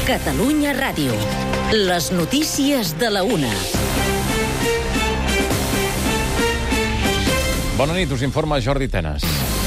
Catalunya Ràdio. Les notícies de la una. Bona nit, us informa Jordi Tenes.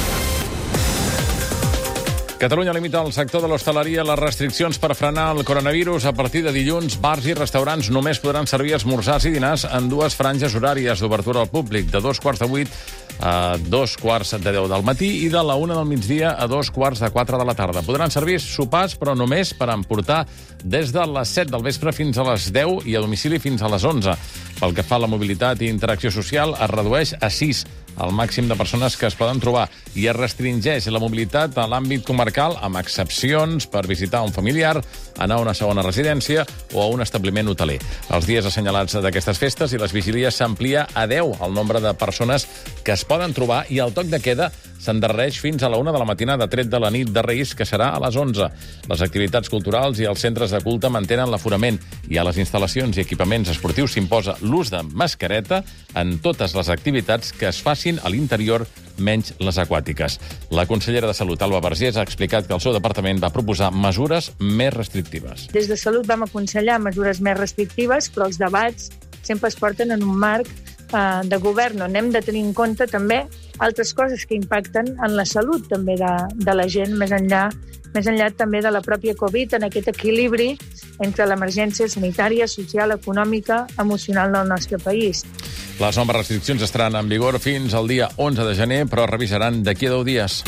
Catalunya limita al sector de l'hostaleria les restriccions per frenar el coronavirus. A partir de dilluns, bars i restaurants només podran servir esmorzars i dinars en dues franges horàries d'obertura al públic, de 7:15 a 10:15 del matí i de la 1 del migdia a 3:15 de la tarda. Podran servir sopars, però només per emportar des de les 7 del vespre fins a les 10 i a domicili fins a les 11. Pel que fa a la mobilitat i interacció social, es redueix a 6 el màxim de persones que es poden trobar i es restringeix la mobilitat a l'àmbit comarcal, amb excepcions per visitar un familiar, anar a una segona residència o a un establiment hoteler. Els dies assenyalats d'aquestes festes i les vigílies s'amplia a 10 el nombre de persones que es poden trobar i el toc de queda s'endarrereix fins a la 1 de la matinada, tret de la nit de Reis, que serà a les 11. Les activitats culturals i els centres de culte mantenen l'aforament i a les instal·lacions i equipaments esportius s'imposa l'ús de mascareta en totes les activitats que es facin a l'interior, menys les aquàtiques. La consellera de Salut, Alba Vergés, ha explicat que el seu departament va proposar mesures més restrictives. Des de Salut vam aconsellar mesures més restrictives, però els debats sempre es porten en un marc de govern, on hem de tenir en compte també altres coses que impacten en la salut també de la gent, més enllà també de la pròpia Covid, en aquest equilibri entre l'emergència sanitària, social, econòmica, emocional del nostre país. Les noves restriccions estaran en vigor fins al dia 11 de gener, però revisaran d'aquí a 10 dies.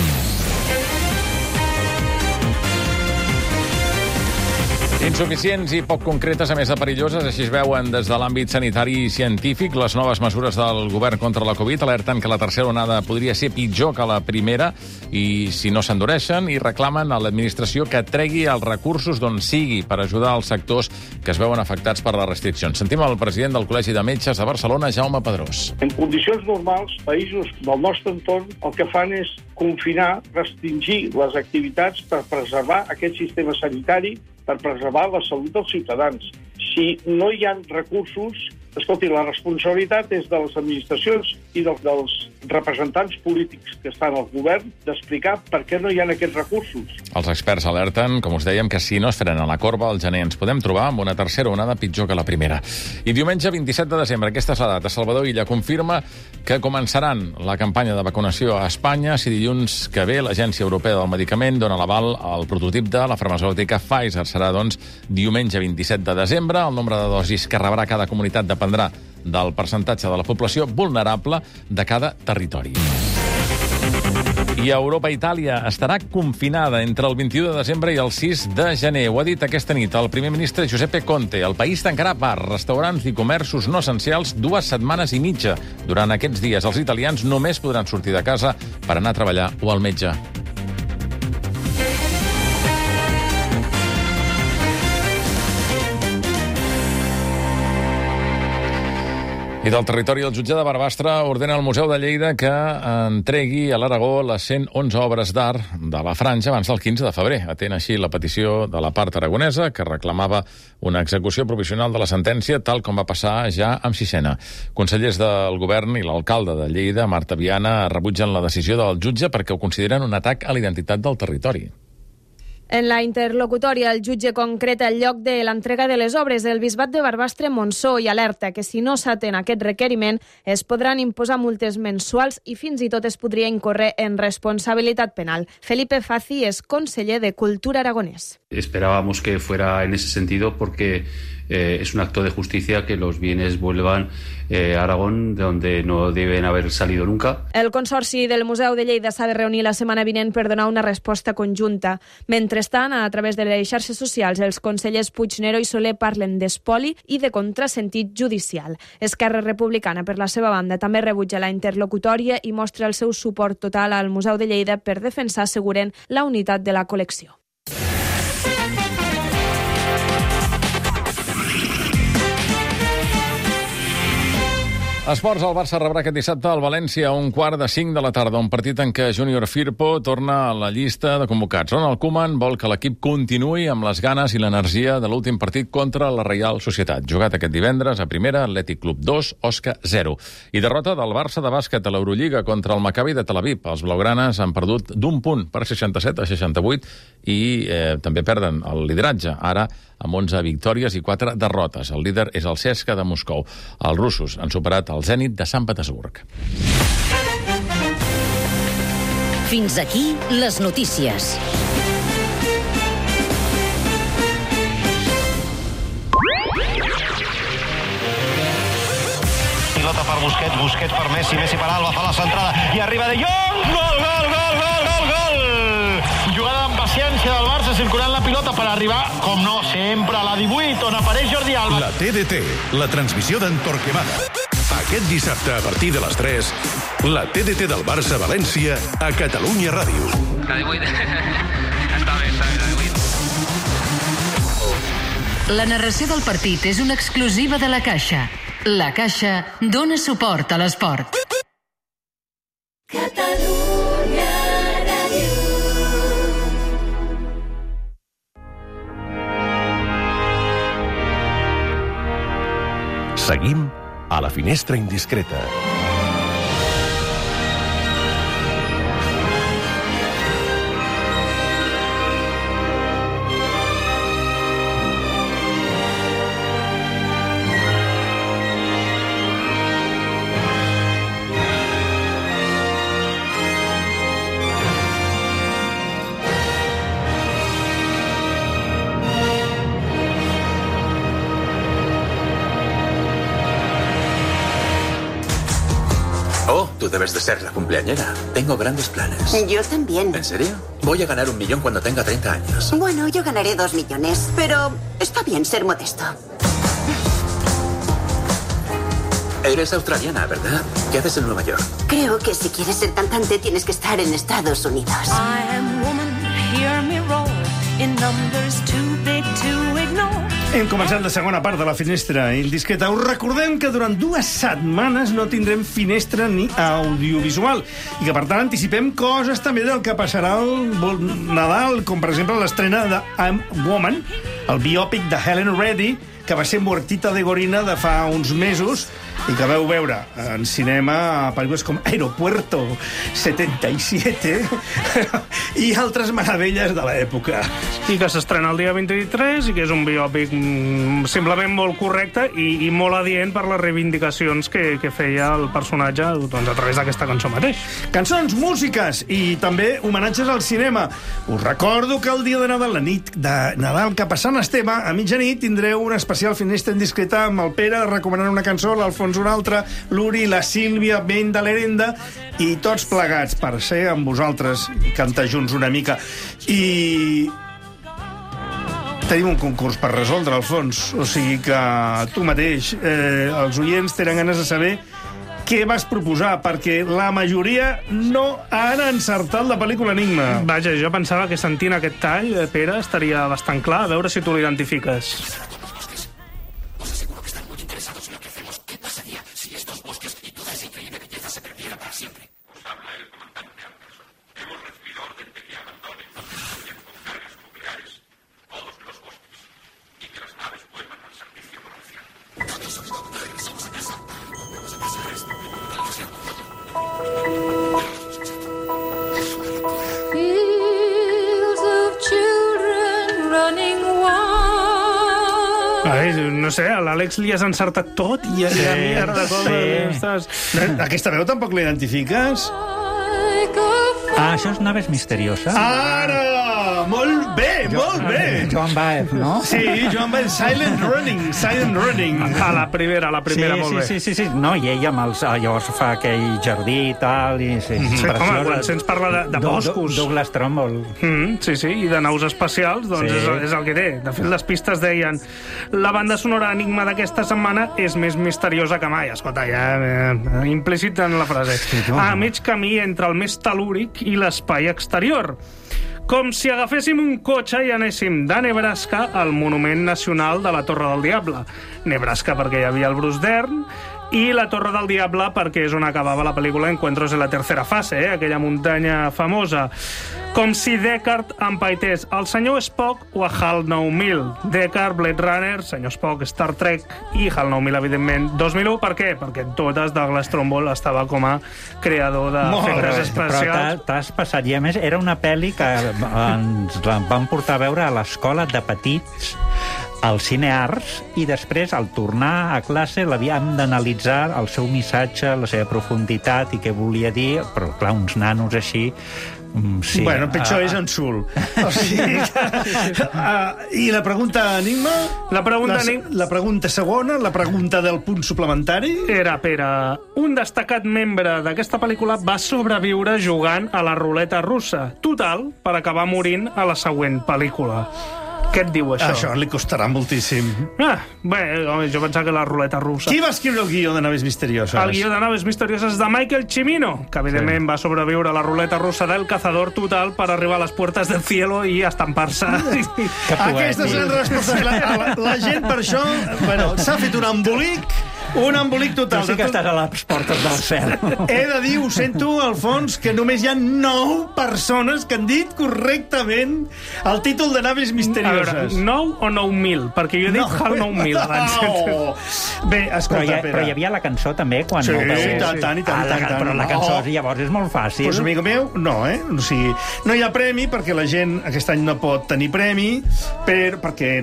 Insuficients i poc concretes, a més de perilloses, així es veuen des de l'àmbit sanitari i científic. Les noves mesures del govern contra la Covid alerten que la tercera onada podria ser pitjor que la primera i si no s'endureixen, i reclamen a l'administració que tregui els recursos d'on sigui per ajudar els sectors que es veuen afectats per les restriccions. Sentim el president del Col·legi de Metges de Barcelona, Jaume Pedrós. En condicions normals, països del nostre entorn el que fan és confinar, restringir les activitats per preservar aquest sistema sanitari, per preservar la salut dels ciutadans. Si no hi ha recursos, escolti, la responsabilitat és de les administracions i dels representants polítics que estan al govern d'explicar per què no hi ha aquests recursos. Els experts alerten, com us dèiem, que si no es frena la corba, al gener ens podem trobar amb una tercera onada pitjor que la primera. I diumenge 27 de desembre, aquesta és la data, Salvador Illa confirma que començaran la campanya de vacunació a Espanya si dilluns que ve l'Agència Europea del Medicament dona l'aval al prototip de la farmacèutica Pfizer. Serà, doncs, diumenge 27 de desembre. El nombre de dosis que rebrà cada comunitat dependrà del percentatge de la població vulnerable de cada territori. I a Europa, Itàlia estarà confinada entre el 21 de desembre i el 6 de gener. Ho ha dit aquesta nit el primer ministre Giuseppe Conte. El país tancarà bars, restaurants i comerços no essencials 2 setmanes i mitja. Durant aquests dies, els italians només podran sortir de casa per anar a treballar o al metge. I del territori, el jutge de Barbastre ordena al Museu de Lleida que entregui a l'Aragó les 111 obres d'art de la Franja abans del 15 de febrer. Atén així la petició de la part aragonesa, que reclamava una execució provisional de la sentència, tal com va passar ja amb Sixena. Consellers del govern i l'alcalde de Lleida, Marta Viana, rebutgen la decisió del jutge perquè ho consideren un atac a la identitat del territori. En la interlocutòria, el jutge concreta el lloc de l'entrega de les obres del Bisbat de Barbastre-Montsó i alerta que si no s'atén aquest requeriment es podran imposar multes mensuals i fins i tot es podria incórrer en responsabilitat penal. Felipe Fazi és conseller de Cultura aragonès. Esperábamos que fuera en ese sentido porque es un acto de justicia que los bienes vuelvan a Aragón, de donde no deben haber salido nunca. El Consorci del Museu de Lleida s'ha de reunir la setmana vinent per donar una resposta conjunta. Mentrestant, a través de les xarxes socials, els consellers Puigneró i Soler parlen d'espoli i de contrasentit judicial. Esquerra Republicana, per la seva banda, també rebutja la interlocutòria i mostra el seu suport total al Museu de Lleida per defensar, asseguren, la unitat de la col·lecció. Esports, el Barça rebrà aquest dissabte al València a 4:45 de la tarda, un partit en què Júnior Firpo torna a la llista de convocats. Ronald Koeman vol que l'equip continuï amb les ganes i l'energia de l'últim partit contra la Reial Societat. Jugat aquest divendres a primera, Atlètic Club 2, Osca 0. I derrota del Barça de bàsquet a l'Eurolliga contra el Maccabi de Tel Aviv. Els blaugranes han perdut d'un punt per 67-68 i també perden el lideratge, ara amb 11 victòries i 4 derrotes. El líder és el CSKA de Moscou. Els russos han superat el Zenit de Sant Petersburg. Fins aquí les notícies. Pilota per Busquets, Busquets per Messi, Messi per Alba, fa la centrada i arriba De Jong! Gol, gol, gol, gol, gol, gol! Jugada amb paciència del Barça, circulant la pilota per arribar, com no, sempre a la 18, on apareix Jordi Alba. La TDT, la transmissió d'en Torquemada. Aquest dissabte, a partir de les 3, la TDT del Barça-València a Catalunya Ràdio. La 18. Està bé, la 18. La narració del partit és una exclusiva de La Caixa. La Caixa dona suport a l'esport. Catalunya Ràdio. Seguim a la finestra indiscreta. Oh, tú debes de ser la cumpleañera. Tengo grandes planes. Yo también. ¿En serio? Voy a ganar 1 millón cuando tenga 30 años. Bueno, yo ganaré 2 millones, pero está bien ser modesto. Eres australiana, ¿verdad? ¿Qué haces en Nueva York? Creo que si quieres ser cantante tienes que estar en Estados Unidos. Hem començat la segona part de la finestra indiscreta. Us recordem que durant 2 setmanes no tindrem finestra ni audiovisual i que, per tant, anticipem coses també del que passarà al Nadal, com, per exemple, l'estrena de I'm Woman, el biòpic de Helen Reddy, que va ser Muertita de Gorina de fa uns mesos i que veu veure en cinema a pel·lícules com Aeropuerto 77 i altres meravelles de l'època. I que s'estrena el dia 23 i que és un biòpic simplement molt correcte i molt adient per les reivindicacions que feia el personatge, doncs, a través d'aquesta cançó mateix. Cançons, músiques i també homenatges al cinema. Us recordo que el dia de Nadal, la nit de Nadal que passant Esteve, a mitjanit tindreu una especial finestra indiscreta amb el Pere recomanant una cançó, l'Alfons una altra, l'Uri, la Sílvia, Ben de l'Herenda i tots plegats per ser amb vosaltres i cantar junts una mica. I tenim un concurs per resoldre, Alfons, o sigui que tu mateix, els oients tenen ganes de saber què vas proposar, perquè la majoria no han encertat la pel·lícula Enigma. Vaja, jo pensava que sentint aquest tall, Pere, estaria bastant clar, a veure si tu l'identifiques. No sé, a l'Àlex li has encertat tot i a mi de coses. Aquesta veu tampoc l'identifiques? Ah, això és Naves Misteriosa. Ara! Molt bé, molt bé! Joan Baez, no? Sí, Joan Baez, Silent Running. A la primera, molt bé. Sí. No, i ella amb els, llavors fa aquell jardí i tal, i sí. Home, quan se'ns parla de boscos. Douglas Trumbull. Sí, i de naus espacials, doncs és el que té. De fet, les pistes deien la banda sonora Enigma d'aquesta setmana és més misteriosa que mai. Escolta, ja implícit en la frase. A mig camí entre el més telúric i l'espai exterior. Com si agaféssim un cotxe i anéssim de Nebraska al Monument Nacional de la Torre del Diable. Nebraska perquè hi havia el Bruce Dern i la Torre del Diable, perquè és on acabava la pel·lícula Encuentros en la tercera fase, aquella muntanya famosa. Com si Deckard empaités el senyor Spock o a HAL 9000. Deckard, Blade Runner, senyor Spock, Star Trek i HAL 9000, evidentment, 2001. Per què? Perquè en totes Douglas Trumbull estava com a creador d'efectes especials. Però t'has passat, i a més era una pel·li que ens la van portar a veure a l'escola de petits al Cine Arts, i després, al tornar a classe, l'havíem d'analitzar el seu missatge, la seva profunditat i què volia dir, però clar, uns nanos així... Sí. Bueno, pitjor és en Sul. O sigui, I la pregunta enigma? La pregunta segona, la pregunta del punt suplementari? Era, Pere, un destacat membre d'aquesta pel·lícula va sobreviure jugant a la ruleta russa. Total, per acabar morint a la següent pel·lícula. Què et diu això? Això li costarà moltíssim. Bé, jo pensava que la ruleta russa... Qui va escriure el guió de Naves Misterioses? El guió de Naves Misterioses de Michael Cimino, que evidentment va sobreviure a la ruleta russa del Cazador Total per arribar a les puertes del cielo i estampar-se. Aquesta és la resposta. La gent per això s'ha fet un embolic total. Tu sí que estàs a les portes del cel. He de dir, ho sento, Alfons, que només hi ha 9 persones que han dit correctament el títol de Naves Misterioses. A veure, 9 o 9.000? Perquè jo he dit HAL 9.000 abans. Bé, escolta, Pere. Però hi havia la cançó també? Quan sí, tant. Però la cançó llavors és molt fàcil. Doncs, amic meu, no, O sigui, no hi ha premi perquè la gent aquest any no pot tenir premi, perquè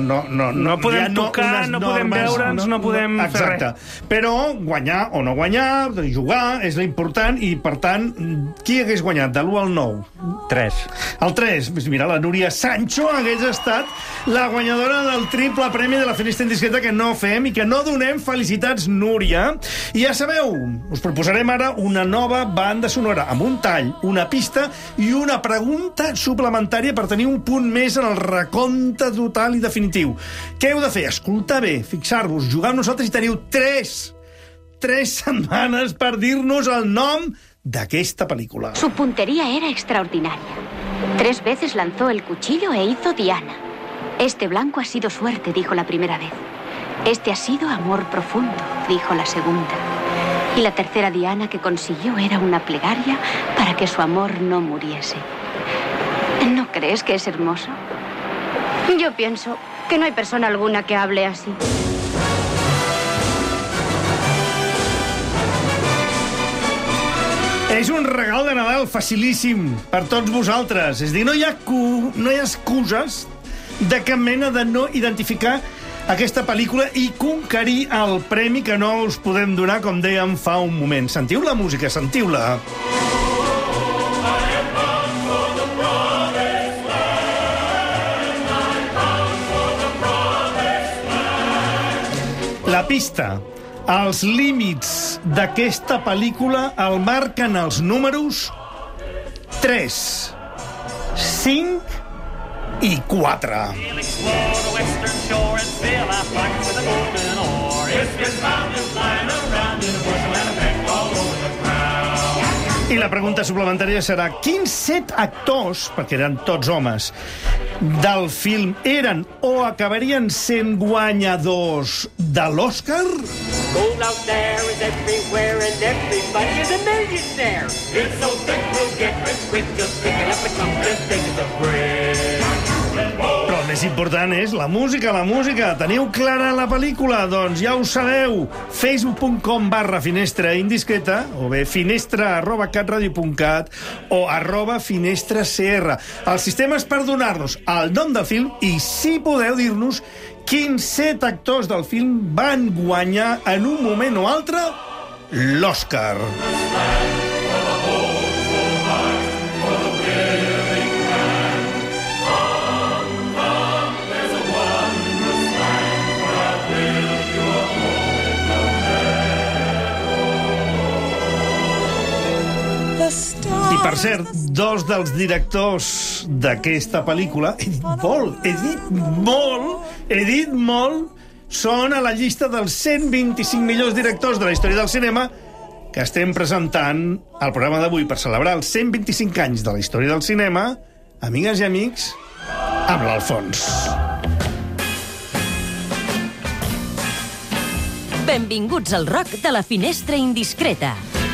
no podem tocar, no podem veure'ns, no podem fer res. Però guanyar o no guanyar, jugar, és l'important, i per tant, qui hagués guanyat de l'1 al 9? 3. El 3. Mira, la Núria Sancho hagués estat la guanyadora del triple premi de la Finestra Indiscreta, que no fem i que no donem. Felicitats, Núria. I ja sabeu, us proposarem ara una nova banda sonora amb un tall, una pista i una pregunta suplementària per tenir un punt més en el recompte total i definitiu. Què heu de fer? Escoltar bé, fixar-vos, jugar amb nosaltres, i teniu 3 setmanes per dir-nos el nom d'aquesta pel·lícula. Su puntería era extraordinaria. 3 veces lanzó el cuchillo e hizo diana. Este blanco ha sido suerte, dijo la primera vez. Este ha sido amor profundo, dijo la segunda. Y la tercera diana que consiguió era una plegaria para que su amor no muriese. ¿No crees que es hermoso? Yo pienso que no hay persona alguna que hable así. És un regal de Nadal facilíssim per tots vosaltres. És a dir, no hi ha excuses de cap mena de no identificar aquesta pel·lícula i conquerir el premi que no us podem donar, com dèiem fa un moment. Sentiu la música, sentiu-la. La pista, els límits d'aquesta pel·lícula el marquen els números 3, 5 i 4. I la pregunta suplementària serà: quins 7 actors, perquè eren tots homes, del film eren o acabarien sent guanyadors de l'Oscar? Gold out there is everywhere and everybody is a millionaire. It's so thick we'll get rich quick, just pick it up and come just take it a break. Però el més important és la música, la música. Teniu clara la pel·lícula? Doncs ja ho sabeu. Facebook.com/Finestra Indiscreta o bé finestra@catradio.cat o @finestracr. El sistema és per donar-nos el nom del film i, si podeu, dir-nos quins 7 actors del film van guanyar en un moment o altre l'Oscar. I, per cert, 2 dels directors d'aquesta pel·lícula, he dit molt, són a la llista dels 125 millors directors de la història del cinema que estem presentant al programa d'avui per celebrar els 125 anys de la història del cinema, amigues i amics, amb l'Alfons. Benvinguts al rock de la finestra indiscreta.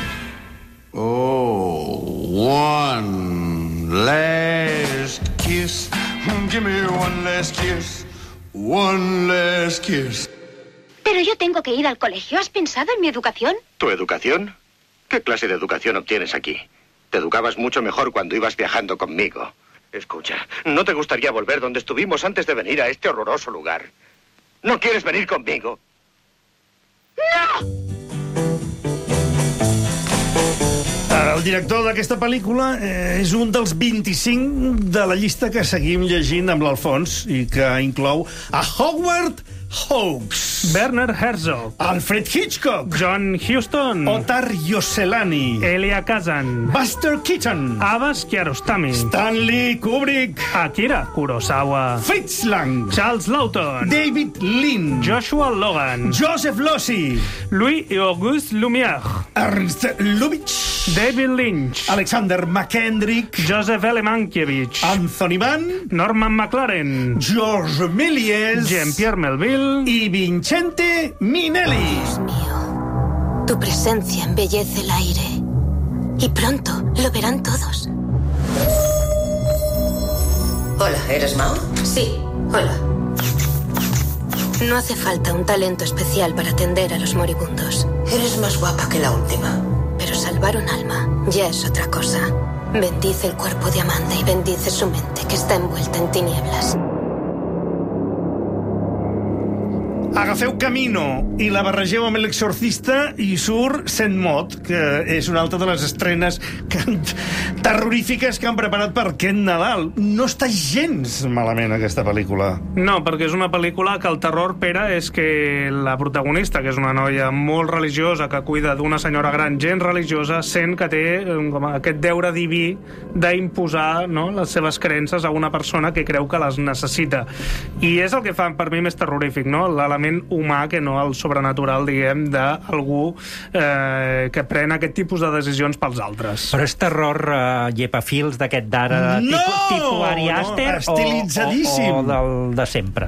Oh, one last kiss. Give me one last kiss. One last kiss. Pero yo tengo que ir al colegio. ¿Has pensado en mi educación? ¿Tu educación? ¿Qué clase de educación obtienes aquí? Te educabas mucho mejor cuando ibas viajando conmigo. Escucha, ¿no te gustaría volver donde estuvimos antes de venir a este horroroso lugar? ¿No quieres venir conmigo? ¡No! El director d'aquesta pel·lícula és un dels 25 de la llista que seguim llegint amb l'Alfons i que inclou a Howard Hawks, Werner Herzog, Alfred Hitchcock, John Huston, Otar Yoselani, Elia Kazan, Buster Keaton, Abbas Kiarostami, Stanley Kubrick, Akira Kurosawa, Fritz Lang, Charles Laughton, David Lean, Joshua Logan, Joseph Losey, Louis-Auguste Lumière, Ernst Lubitsch, David Lynch, Alexander McKendrick, Joseph L. Mankiewicz, Anthony Mann, Norman McLaren, George Méliès, Jean-Pierre Melville y Vincente Minnelli. Dios mío, tu presencia embellece el aire y pronto lo verán todos. Hola, ¿eres Mao? Sí, Hola. no hace falta un talento especial para atender a los moribundos. Eres más guapa que la última. Pero salvar un alma ya es otra cosa. Bendice el cuerpo de Amanda y bendice su mente, que está envuelta en tinieblas. Agafeu Camino i la barregeu amb l'Exorcista i surt Saint Maud, que és una altra de les estrenes terrorífiques que han preparat per aquest Nadal. No està gens malament, aquesta pel·lícula. No, perquè és una pel·lícula que el terror, Pere, és que la protagonista, que és una noia molt religiosa, que cuida d'una senyora gran, gens religiosa, sent que té aquest deure diví d'imposar, no, les seves creences a una persona que creu que les necessita. I és el que fa per mi més terrorífic, no? L'element humà que no el sobrenatural, diguem, d'algú que pren aquest tipus de decisions pels altres. Però és terror llepafils d'aquest d'ara, tipus Ari Aster, estilitzadíssim, o del de sempre?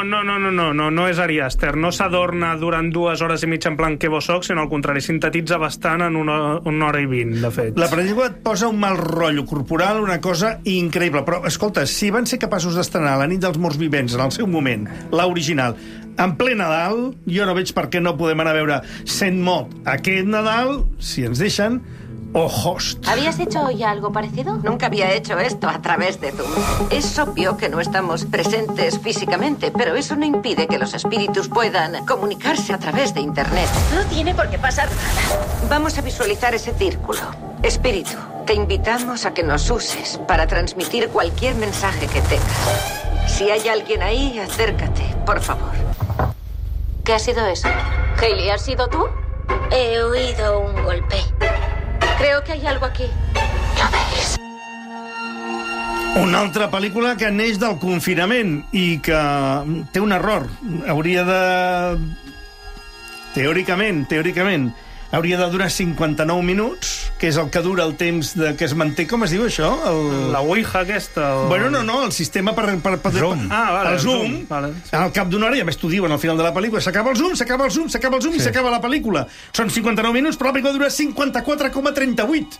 No és Ari Aster. No s'adorna durant 2 hores i mitja en plan que vos soc, sinó al contrari, sintetitza bastant en una hora i 20, de fet. La pel·lícula et posa un mal rotllo corporal, una cosa increïble. Però, escolta, si van ser capaços d'estrenar La nit dels morts vivents en el seu moment, l'original, en ple Nadal, jo no veig per què no podem anar a veure Saint Maud aquest Nadal, si ens deixen, o Host. ¿Habías hecho ya algo parecido? Nunca había hecho esto a través de Zoom. Es obvio que no estamos presentes físicamente, pero eso no impide que los espíritus puedan comunicarse a través de Internet. No tiene por qué pasar nada. Vamos a visualizar ese círculo. Espíritu, te invitamos a que nos uses para transmitir cualquier mensaje que tengas. Si hay alguien ahí, acércate, por favor. ¿Qué ha sido eso? Hayley, ¿has sido tú? He oído un golpe. Creo que hay algo aquí. ¿Lo veis? Una altra pel·lícula que neix del confinament i que té un error. Hauria de... Teòricament, hauria de durar 59 minuts, que és el que dura el temps que es manté. Com es diu això? La Ouija aquesta? Bueno, no, el sistema per Zoom. Vale, el Zoom. Vale, sí. Al cap d'una hora, ja més t'ho diuen al final de la pel·lícula, s'acaba el Zoom i s'acaba la pel·lícula. Són 59 minuts, però la pel·lícula dura 54,38.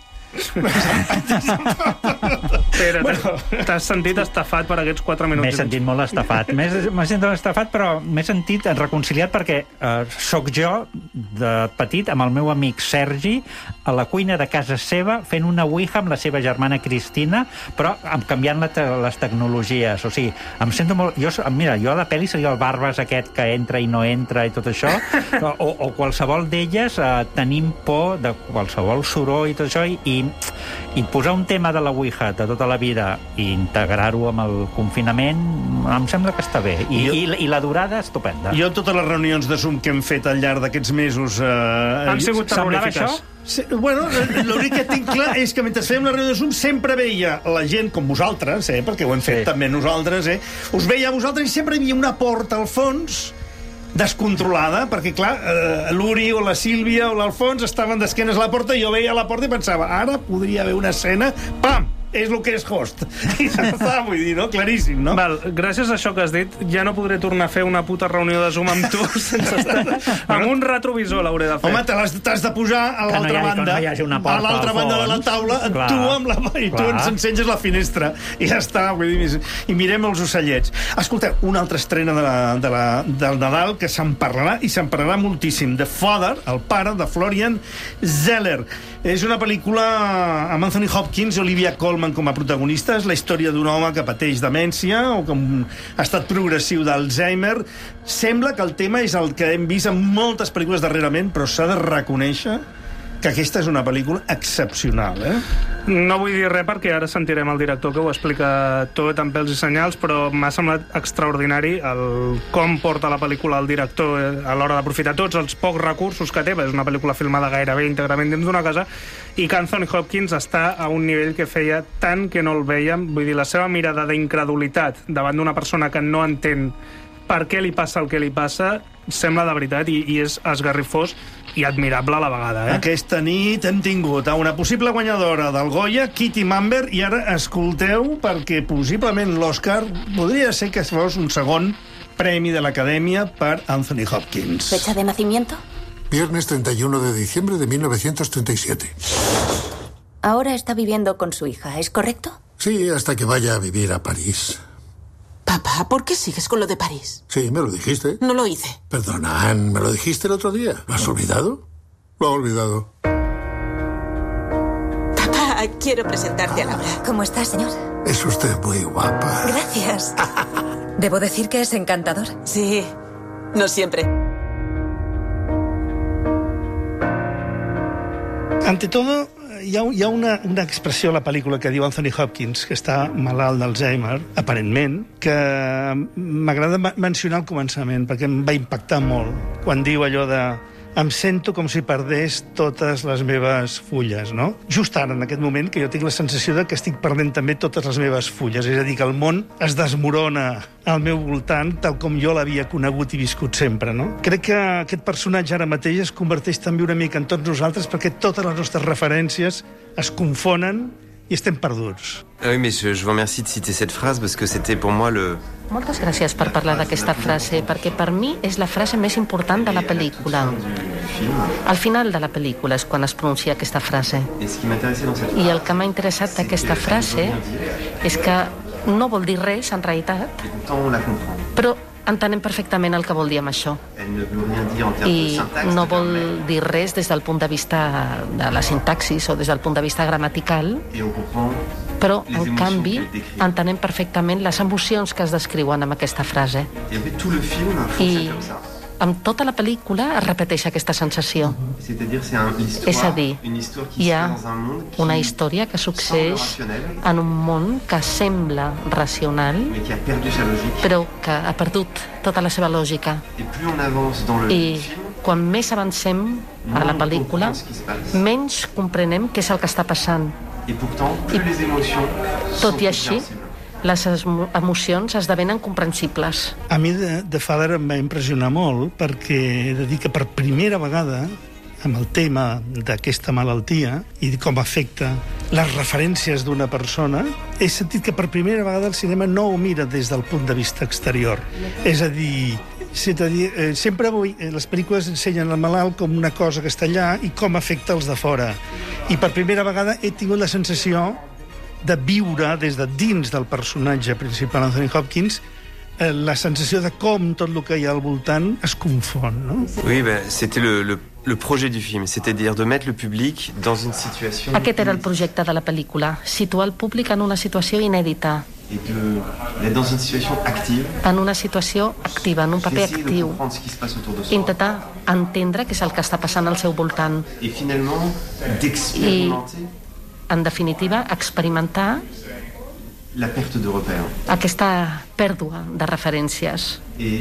Però t'has sentit estafat per aquests 4 minuts? M'he sentit molt estafat. M'he sentit estafat, però m'he sentit reconciliat perquè sóc jo, de petit, amb el meu amic Sergi, a la cuina de casa seva, fent una ouija amb la seva germana Cristina, però canviant les tecnologies. O sigui, em sento molt... Mira, jo a la pel·li seria el Barbas aquest que entra i no entra i tot això, o qualsevol d'elles tenim por de qualsevol soroll i tot això, i posar un tema de la Ouija de tota la vida i integrar-ho amb el confinament em sembla que està bé. I la durada estupenda. Jo totes les reunions de Zoom que hem fet al llarg d'aquests mesos... Han sigut terrorífiques. Bueno, l'únic que tinc clar és que mentre fèiem la reunió de Zoom sempre veia la gent com vosaltres, perquè ho hem fet també nosaltres, us veia a vosaltres i sempre hi havia una porta al fons descontrolada, perquè clar, l'Uri o la Sílvia o l'Alfons estaven d'esquenes a la porta i jo veia la porta i pensava, ara podria haver una escena, pam, és el que és Host. I ja està, vull dir, no? Claríssim, no? Val, gràcies a això que has dit, ja no podré tornar a fer una puta reunió de Zoom amb tu sense estar... Amb un retrovisor l'hauré de fer. Home, t'has de posar a l'altra banda, a l'altra banda de la taula, tu amb la... i tu ens ensenyes la finestra. I ja està, vull dir, i mirem els ocellets. Escolta, una altra estrena del Nadal que se'n parlarà, i se'n parlarà moltíssim. The Father, el pare de Florian Zeller. És una pel·lícula amb Anthony Hopkins i Olivia Colman com a protagonistes, la història d'un home que pateix demència o que ha estat progressiu d'Alzheimer. Sembla que el tema és el que hem vist en moltes pel·lícules darrerament, però s'ha de reconèixer que aquesta és una pel·lícula excepcional, No vull dir res perquè ara sentirem el director que ho explica tot amb pèls i senyals, però m'ha semblat extraordinari com porta la pel·lícula el director a l'hora d'aprofitar tots els pocs recursos que té. És una pel·lícula filmada gairebé íntegrament dins d'una casa, i que Anthony Hopkins està a un nivell que feia tant que no el vèiem. Vull dir, la seva mirada d'incredulitat davant d'una persona que no entén per què li passa el que li passa sembla de veritat i és esgarrifós i admirable a la vegada. Aquesta nit hem tingut a una possible guanyadora del Goya, Kitty Mamber, i ara escolteu, perquè possiblement l'Oscar podria ser que fos un segon premi de l'Acadèmia per Anthony Hopkins. ¿Fecha de nacimiento? Viernes 31 de diciembre de 1937. Ahora está viviendo con su hija, ¿es correcto? Sí, hasta que vaya a vivir a París. Papá, ¿por qué sigues con lo de París? Sí, me lo dijiste. No lo hice. Perdona, Anne, me lo dijiste el otro día. ¿Lo has olvidado? Lo he olvidado. Papá, quiero presentarte a Laura. ¿Cómo está, señor? Es usted muy guapa. Gracias. Debo decir que es encantador. Sí, no siempre. Ante todo, hi ha una expressió a la pel·lícula que diu Anthony Hopkins, que està malalt d'Alzheimer, aparentment, que m'agrada mencionar al començament, perquè em va impactar molt, quan diu allò de em sento com si perdés totes les meves fulles, no? Just ara, en aquest moment, que jo tinc la sensació de que estic perdent també totes les meves fulles, és a dir, que el món es desmorona al meu voltant tal com jo l'havia conegut i viscut sempre, no? Crec que aquest personatge ara mateix es converteix també una mica en tots nosaltres, perquè totes les nostres referències es confonen i estem perduts. Oui, mais je vous remercie de citer cette phrase parce que c'était pour moi le... Moltes gràcies per parlar d'aquesta frase, perquè per mi és la frase més important de la pel·lícula. Al final de la pel·lícula és quan es pronuncia aquesta frase. I el que m'ha interessat d'aquesta frase és que no vol dir res, en realitat, però entenem perfectament el que vol dir amb això. I no vol dir res des del punt de vista de la sintaxis o des del punt de vista gramatical, però, en canvi, entenem perfectament les emocions que es descriuen amb aquesta frase. I amb tota la pel·lícula es repeteix aquesta sensació. És a dir, hi ha una història que succeeix en un món que sembla racional, però que ha perdut tota la seva lògica. I quan més avancem a la pel·lícula, menys comprenem què és el que està passant. I tot i així, les emocions esdevenen comprensibles. A mi The Father em va impressionar molt perquè he de dir que per primera vegada amb el tema d'aquesta malaltia i com afecta les referències d'una persona, he sentit que per primera vegada el cinema no ho mira des del punt de vista exterior. És a dir, sempre les pel·lícules ensenyen el malalt com una cosa que està allà i com afecta els de fora. I per primera vegada he tingut la sensació de viure des de dins del personatge principal, Anthony Hopkins, la sensació de com tot el que hi ha al voltant es confon, no? Oui, c'était le projet du film, c'est-à-dire de mettre le public dans une situation... Aquest era el projecte de la pel·lícula, situar el públic en una situació inèdita. D'être dans une situation active. En una situació activa, en un paper actiu. Intentar entendre què és el que està passant al seu voltant. I finalement, d'expérimenter. I, en definitiva, experimentar la perte de repères. Aquesta pèrdua de referències. I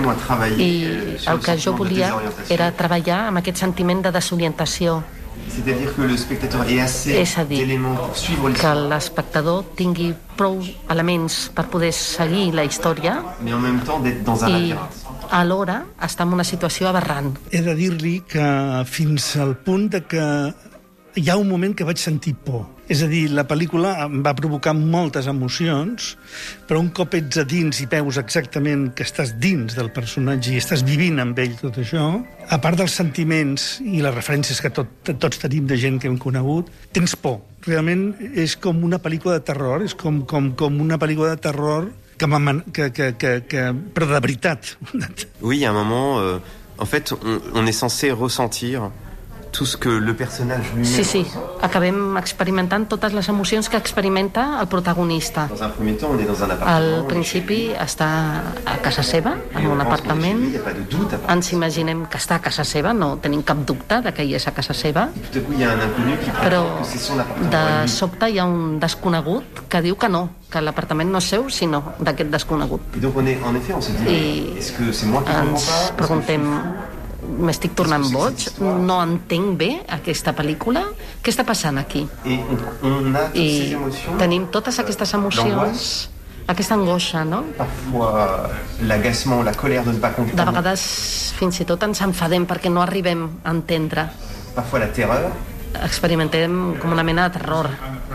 el que jo volia era treballar amb aquest sentiment de desorientació. C'est-à-dire que le spectateur est assez d'éléments pour suivre l'histoire. Que l'espectador tingui prou elements per poder seguir la història, mais en même temps d'être dans un labyrinthe. Alhora està en una situació aberrant. He de dir-li que fins al punt de que hi ha un moment que vaig sentir por. És a dir, la pel·lícula em va provocar moltes emocions, però un cop ets a dins i veus exactament que estàs dins del personatge i estàs vivint amb ell tot això, a part dels sentiments i les referències que tots tenim de gent que hem conegut, tens por. Realment és com una pel·lícula de terror, és com una pel·lícula de terror però de veritat. Oui, il y a un moment, en fait, on est censé ressentir tout ce que le personnage lui-même... Sí, acabem experimentant totes les emocions que experimenta el protagonista. Dans un premier temps, on est dans un appartement... Al principi està a casa seva, en un apartament. Ens imaginem que està a casa seva, no tenim cap dubte de que hi és a casa seva. Però de sobte hi ha un desconegut que diu que no, que l'apartament no és seu, sinó d'aquest desconegut. I ens preguntem... M'estic tornant boig? No entenc bé aquesta pel·lícula? Què està passant aquí? I tenim totes aquestes emocions, aquesta angoixa, no? De vegades fins i tot ens enfadem perquè no arribem a entendre. Experimentem com una mena de terror.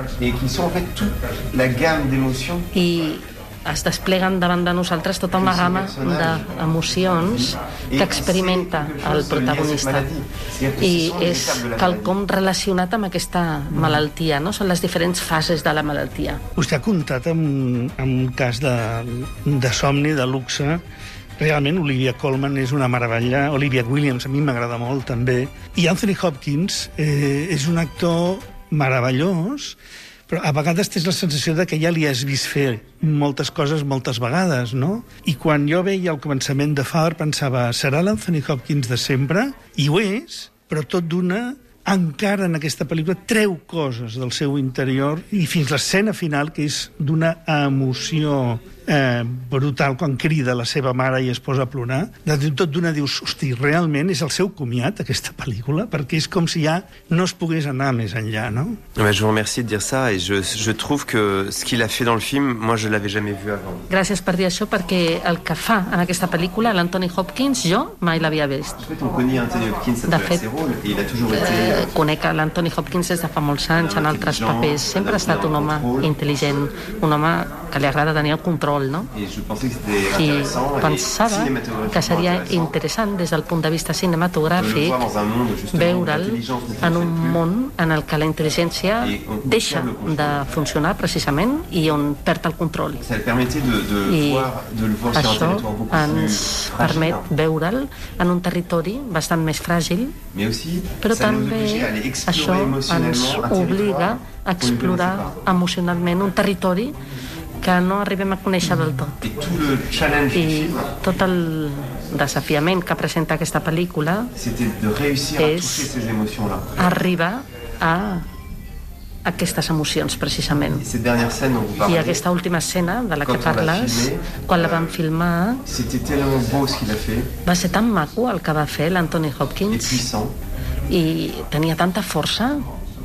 I es despleguen davant de nosaltres tota una gamma d'emocions que experimenta el protagonista. I és quelcom relacionat amb aquesta malaltia, no? Són les diferents fases de la malaltia. Vostè ha comptat amb un cas de somni, de luxe. Realment, Olivia Colman és una meravella. Olivia Williams, a mi m'agrada molt, també. I Anthony Hopkins és un actor meravellós, però a vegades tens la sensació de que ja li has vist fer moltes coses moltes vegades, no? I quan jo veia el començament de Father pensava, serà l'Anthony Hopkins de sempre? I ho és, però tot d'una, encara en aquesta pel·lícula treu coses del seu interior i fins l'escena final, que és d'una emoció brutal, quan crida la seva mare i es posa a plorar, tot d'una dius, hosti, realment és el seu comiat, aquesta pel·lícula, perquè és com si ja no es pogués anar més enllà, no? Je vous remercie de dire ça, et je trouve que ce qu'il a fait dans le film, moi je l'avais jamais vu avant. Gràcies per dir això, perquè el que fa en aquesta pel·lícula, l'Anthony Hopkins, jo mai l'havia vist. En fait, on connaît Anthony Hopkins à travers ses rôles, et il a toujours été... Conec l'Anthony Hopkins des de fa molts anys en altres papers. Sempre ha estat un home intel·ligent, un home que li agrada tenir el control, no? I pensava que seria interessant des del punt de vista cinematogràfic veure'l en un món en el que la intel·ligència deixa de funcionar precisament i on perd el control. I això ens permet veure'l en un territori bastant més fràgil, però també això ens obliga a explorar emocionalment un territori que no arribem a conèixer del tot. I tot el desafiament que presenta aquesta pel·lícula és arribar a aquestes emocions, precisament. I aquesta última escena de la que parles, quan la vam filmar, va ser tan maco el que va fer l'Anthony Hopkins i tenia tanta força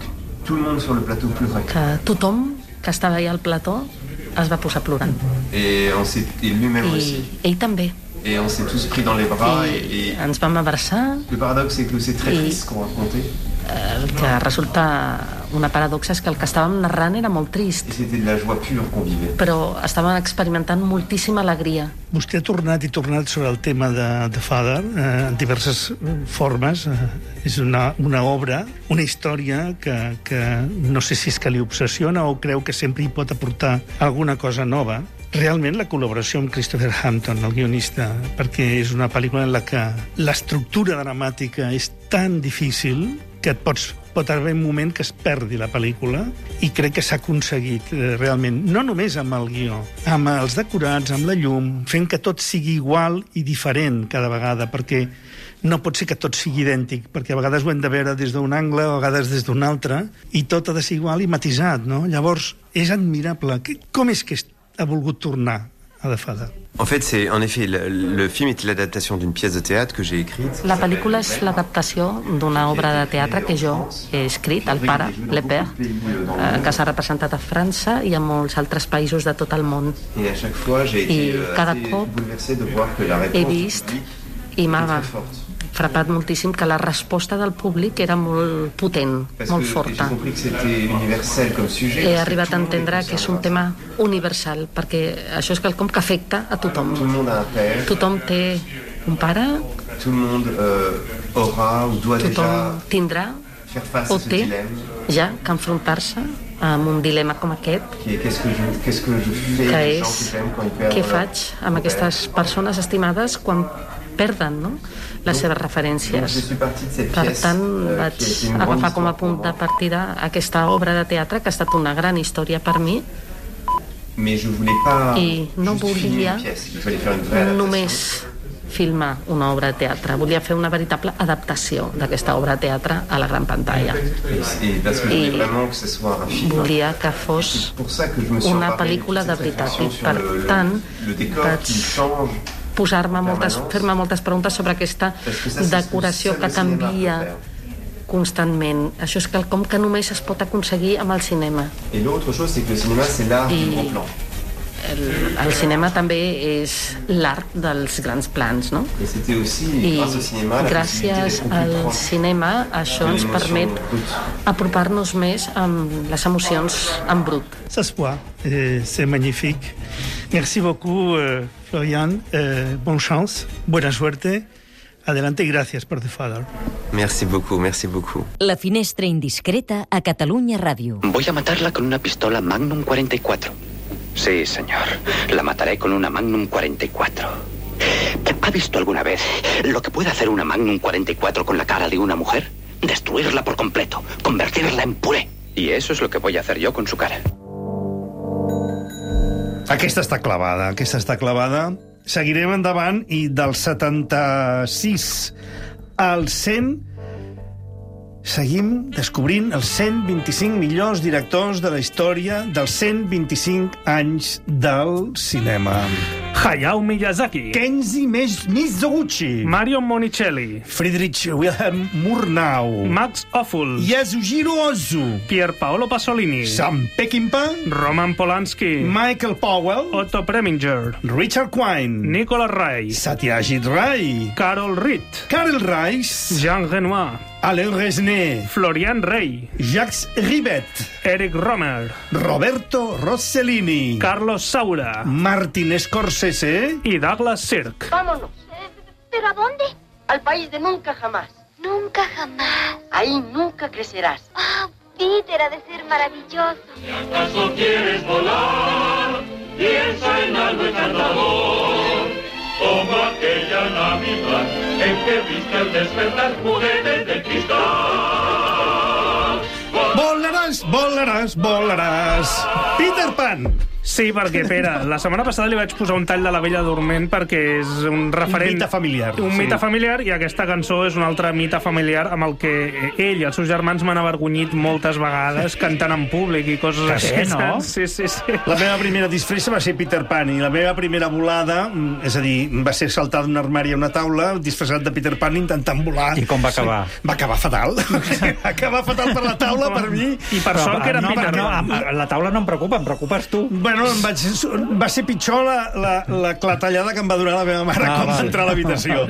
que tothom que estava allà al plató es va posar plorant. I ell també. Et on s'est tous pris dans les bras et ens vam abraçar. Le paradoxe c'est que c'est très triste ce qu'on racontait. El que resulta una paradoxa és que el que estàvem narrant era molt trist. Però estàvem experimentant moltíssima alegria. Vostè ha tornat i tornat sobre el tema de Father en diverses formes. És una obra, una història que no sé si és que li obsessiona o creu que sempre hi pot aportar alguna cosa nova. Realment la col·laboració amb Christopher Hampton, el guionista, perquè és una pel·lícula en la que l'estructura dramàtica és tan difícil que pot haver un moment que es perdi la pel·lícula, i crec que s'ha aconseguit realment, no només amb el guió, amb els decorats, amb la llum, fent que tot sigui igual i diferent cada vegada, perquè no pot ser que tot sigui idèntic, perquè a vegades ho hem de veure des d'un angle, a vegades des d'un altre, i tot ha de ser igual i matisat, no? Llavors, és admirable. Com és que ha volgut tornar a The Father? En fait, en effet, le film est l'adaptation d'une pièce de théâtre que j'ai écrite. La pel·lícula és l'adaptació d'una obra de teatre que jo he escrit, El pare, Le Père, que s'ha representat a França i a molts altres països de tot el món. I cada cop he vist i m'ha frapat moltíssim que la resposta del públic era molt potent, molt forta. He arribat a entendre que és un tema universal, perquè això és quelcom que afecta a tothom. Tothom té un pare, tothom tindrà o té ja que enfrontar-se amb un dilema com aquest, que és què faig amb aquestes persones estimades quan perden, no?, les seves referències. Per tant, vaig agafar com a punt de partida aquesta obra de teatre, que ha estat una gran història per mi, i no volia només filmar una obra de teatre, volia fer una veritable adaptació d'aquesta obra de teatre a la gran pantalla. I volia que fos una pel·lícula de veritat. I per tant, vaig fer-me moltes preguntes sobre aquesta decoració que canvia constantment. Això és quelcom que només es pot aconseguir amb el cinema. El cinema també és l'art dels grans plans, no? I gràcies al cinema això ens permet apropar-nos més amb les emocions en brut. Ça se voit, c'est magnifique. Merci beaucoup, Florian. Bonne chance, buena suerte. Adelante y gracias por The Father. Merci beaucoup, merci beaucoup. La finestra indiscreta a Catalunya Ràdio. Voy a matarla con una pistola Magnum 44. Sí, señor. La mataré con una Magnum 44. ¿Ha visto alguna vez lo que puede hacer una Magnum 44 con la cara de una mujer? Destruirla por completo, convertirla en puré. Y eso es lo que voy a hacer yo con su cara. Aquesta està clavada. Seguirem endavant i del 76 al 100 seguim descobrint els 125 millors directors de la història dels 125 anys del cinema. Hayao Miyazaki, Kenji Mizoguchi, Mario Monicelli, Friedrich Wilhelm Murnau, Max Ophüls, Yasujiro Ozu, Pier Paolo Pasolini, Sam Peckinpah, Roman Polanski, Michael Powell, Otto Preminger, Richard Quine, Nicolas Ray, Satyajit Ray, Carol Reed, Karel Reiss, Jean Renoir, Alain Resnais, Florian Rey, Jacques Rivette, Eric Romer, Roberto Rossellini, Carlos Saura, Martin Scorsese y Douglas Sirk. Vámonos. ¿Pero a dónde? Al país de nunca jamás. Nunca jamás. Ahí nunca crecerás. Oh, Peter, ha de ser maravilloso. Si acaso quieres volar, piensa en algo encantador, como aquella Navidad en que viste al despertar juguetes de cristal. Volaràs, volaràs, volaràs. Peter Pan. Sí, perquè, Pere, la setmana passada li vaig posar un tall de La Bella Dorment perquè és un referent... Un mite familiar. Un mite familiar, i aquesta cançó és un altre mite familiar amb el que ell i els seus germans m'han avergonyit moltes vegades cantant en públic i coses així. no? Sí. La meva primera disfressa va ser Peter Pan i la meva primera volada, és a dir, va ser saltar d'un armari a una taula disfressat de Peter Pan intentant volar. I com va acabar? Va acabar fatal. Va acabar fatal per la taula, per mi. I per sort que era Peter Pan. La taula no em preocupes tu. Bueno, va ser pitjor la clatellada que em va donar la meva mare quan va entrar a l'habitació.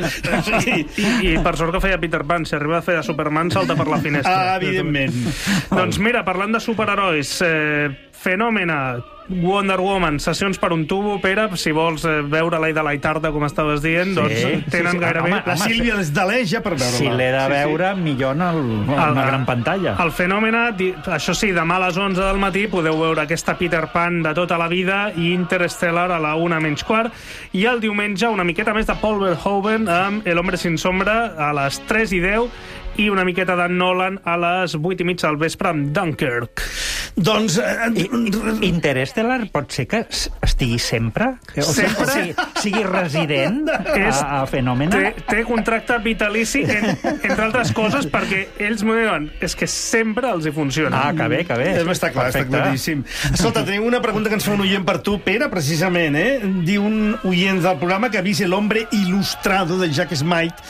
I per sort que feia Peter Pan. Si arriba a fer de Superman, salta per la finestra. Evidentment. Doncs mira, parlant de superherois, Fenòmena, Wonder Woman, sessions per un tubo, Pere, si vols veure-la i de l'Aitarda, com estaves dient, doncs tenen gairebé... La Sílvia es deleja per veure-la. Si l'he de veure, millor en una gran pantalla. El Fenòmena, això sí, demà a les 11 del matí podeu veure aquesta Peter Pan de tota la vida i Interstellar a la 1:15, i el diumenge una miqueta més de Paul Verhoeven amb El hombre sin sombra a les 3:10 i una miqueta de Nolan a les 8:30 del vespre amb Dunkirk. Doncs... Interstellar pot ser que estigui sempre? Sempre? Sigui resident a Fenòmena? Té contracte vitalici, entre altres coses, perquè ells m'ho diuen, és que sempre els hi funciona. Ah, que bé. Està clar, està claríssim. Escolta, tenim una pregunta que ens fa un oient per tu, Pere, precisament, Diu un oient del programa que ha vist El hombre ilustrado de Jack Smith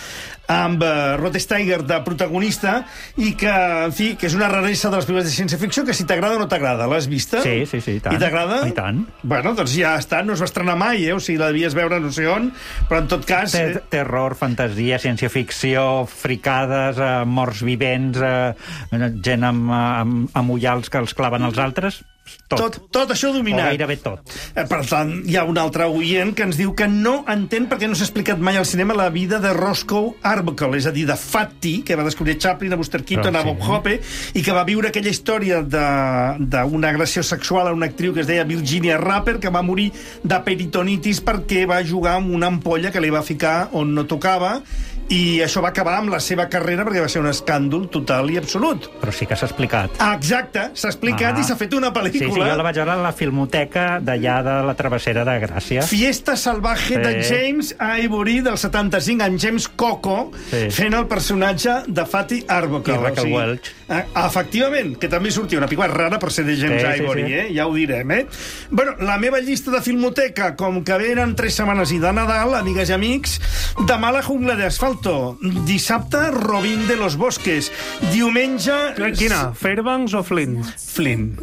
amb Rod Steiger de protagonista, i que, en fi, que és una raresa de les pel·lícules de ciència-ficció, que si t'agrada o no t'agrada. L'has vista? Sí, i tant. I t'agrada? I tant. Bueno, doncs ja està, no es va estrenar mai, o sigui, la devies veure no sé on, però en tot cas... Terror, fantasia, ciència-ficció, fricades, morts vivents, gent amb ullals que els claven als altres... Tot això dominat. O gairebé tot. Per tant, hi ha un altre oient que ens diu que no entén perquè no s'ha explicat mai al cinema la vida de Roscoe Arbuckle, és a dir, de Fatty, que va descobrir Chaplin, a Buster Keaton, a Bob Hope, i que va viure aquella història d'una agressió sexual a una actriu que es deia Virginia Rapper, que va morir de peritonitis perquè va jugar amb una ampolla que li va ficar on no tocava, i això va acabar amb la seva carrera perquè va ser un escàndol total i absolut. Però sí que s'ha explicat. Exacte, s'ha explicat i s'ha fet una pel·lícula. Sí, jo la vaig veure a la Filmoteca d'allà de la Travessera de Gràcia. Fiesta Salvaje de James Ivory del 75, amb James Coco fent el personatge de Fatty Arbuckle. I Raquel Welch. Efectivament, que també sortia una pel·lícula rara per ser de James Ivory, ja ho direm, Bueno, la meva llista de Filmoteca, com que venen 3 setmanes i de Nadal, amigues i amics, demà la jungla d'asfalto, dissabte Robin de los Bosques, diumenge... Quina? Fairbanks o Flint? Flint.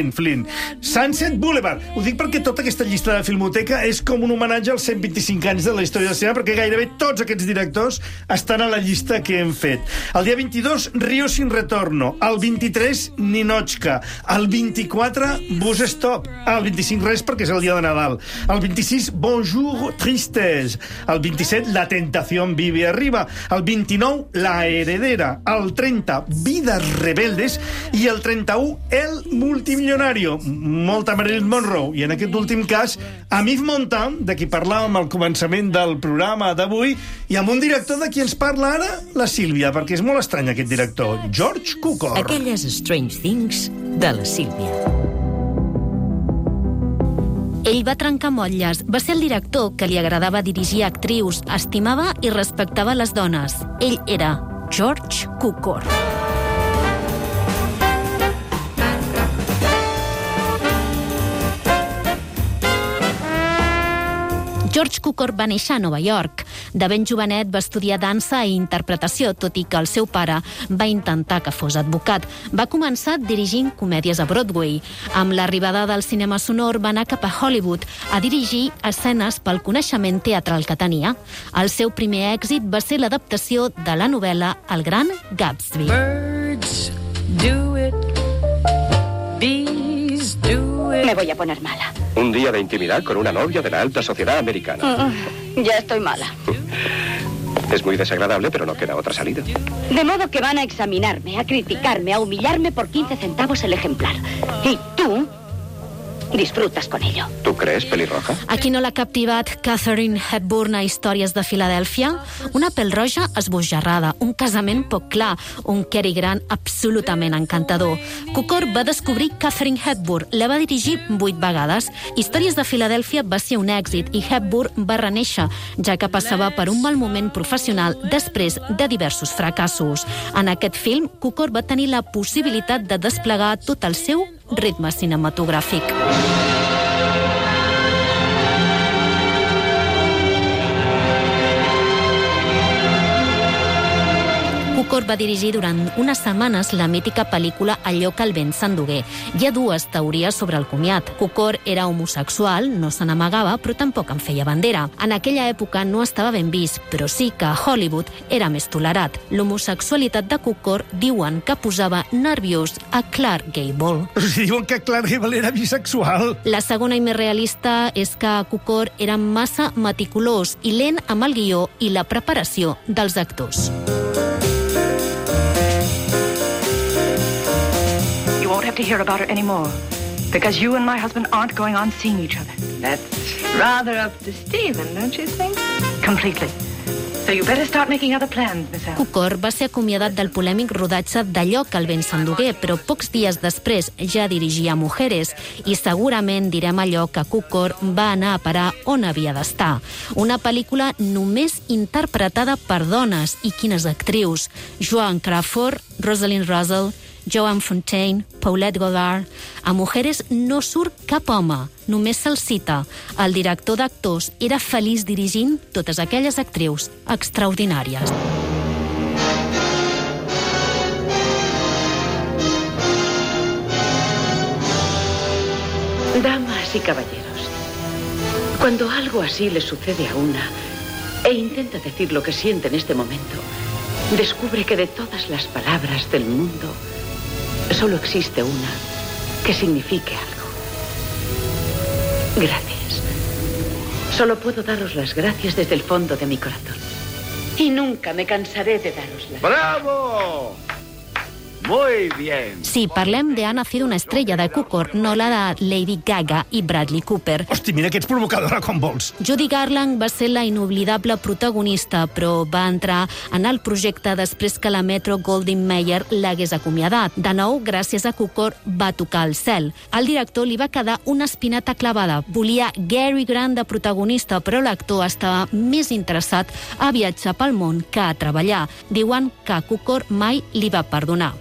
Sunset Boulevard. Ho dic perquè tota aquesta llista de Filmoteca és com un homenatge als 125 anys de la història del cinema, perquè gairebé tots aquests directors estan a la llista que hem fet. El dia 22, Rio sin retorno. El 23, Ninochka. El 24, Bus Stop. El 25, res, perquè és el dia de Nadal. El 26, Bonjour Tristesse. El 27, La tentación vive arriba. El 29, La heredera. El 30, Vidas rebeldes. I el 31, El multimillonario. Molta Marilyn Monroe. I en aquest últim cas, Amif Montan, de qui parlàvem al començament del programa d'avui, i amb un director de qui ens parla ara, la Sílvia, perquè és molt estrany aquest director, George Cukor. Aquelles Strange Things de la Sílvia. Ell va trencar motlles. Va ser el director que li agradava dirigir actrius, estimava i respectava les dones. Ell era George Cukor. George Cukor va néixer a Nova York. De ben jovenet va estudiar dansa i interpretació, tot i que el seu pare va intentar que fos advocat. Va començar dirigint comèdies a Broadway. Amb l'arribada del cinema sonor va anar cap a Hollywood a dirigir escenes pel coneixement teatral que tenia. El seu primer èxit va ser l'adaptació de la novel·la El gran Gatsby. Birds do it. Bees do it. Me voy a poner mala. Un día de intimidad con una novia de la alta sociedad americana. Ya estoy mala. Es muy desagradable, pero no queda otra salida. De modo que van a examinarme, a criticarme, a humillarme por 15 centavos el ejemplar. Y tú disfrutas con ello. ¿Tú crees, pelirroja? A qui no l'ha captivat Katharine Hepburn a Històries de Filadèlfia? Una pèl-roja esbojarrada, un casament poc clar, un Cary Grant absolutament encantador. Cukor va descobrir Katharine Hepburn, la va dirigir 8 vegades. Històries de Filadèlfia va ser un èxit i Hepburn va renéixer, ja que passava per un mal moment professional després de diversos fracassos. En aquest film, Cukor va tenir la possibilitat de desplegar tot el seu ritme cinematogràfic. Cukor va dirigir durant unes setmanes la mítica pel·lícula Allò que el vent s'endugué. Hi ha 2 teories sobre el comiat. Cukor era homosexual, no se n'amagava, però tampoc en feia bandera. En aquella època no estava ben vist, però sí que a Hollywood era més tolerat. L'homosexualitat de Cukor diuen que posava nerviós a Clark Gable. Però si diuen que Clark Gable era bisexual. La segona i més realista és que Cukor era massa meticulós i lent amb el guió i la preparació dels actors. Won't have to hear about her anymore, because you and my husband aren't going on seeing each other. That's rather up to Stephen, don't you think? Completely. So you better start making other plans, Miss Allen. Cukor va ser acomiadat del polèmic rodatge d'Allò que el vent s'endugué, però pocs dies després ja dirigia Mujeres, i segurament direm allò que Cukor va anar a parar on havia d'estar. Una pel·lícula només interpretada per dones, i quines actrius. Joan Crawford, Rosalind Russell, Joan Fontaine, Paulette Goddard. A Mujeres no surt cap home, només se'l cita. El director d'actors era feliç dirigint totes aquelles actrius extraordinàries. Damas y caballeros, cuando algo así le sucede a una e intenta decir lo que siente en este momento, descubre que de todas las palabras del mundo solo existe una que signifique algo. Gracias. Solo puedo daros las gracias desde el fondo de mi corazón. Y nunca me cansaré de daroslas. ¡Bravo! Muy bien. Sí, parlem de Ha nacido una estrella de Cukor, no la de Lady Gaga i Bradley Cooper. Hosti, mira que ets provocadora com vols. Judy Garland va ser la inoblidable protagonista, però va entrar en el projecte després que la Metro Goldwyn Mayer l'hagués acomiadat. De nou, gràcies a Cukor, va tocar el cel. Al director li va quedar una espineta clavada. Volia Cary Grant de protagonista, però l'actor estava més interessat a viatjar pel món que a treballar. Diuen que Cukor mai li va perdonar.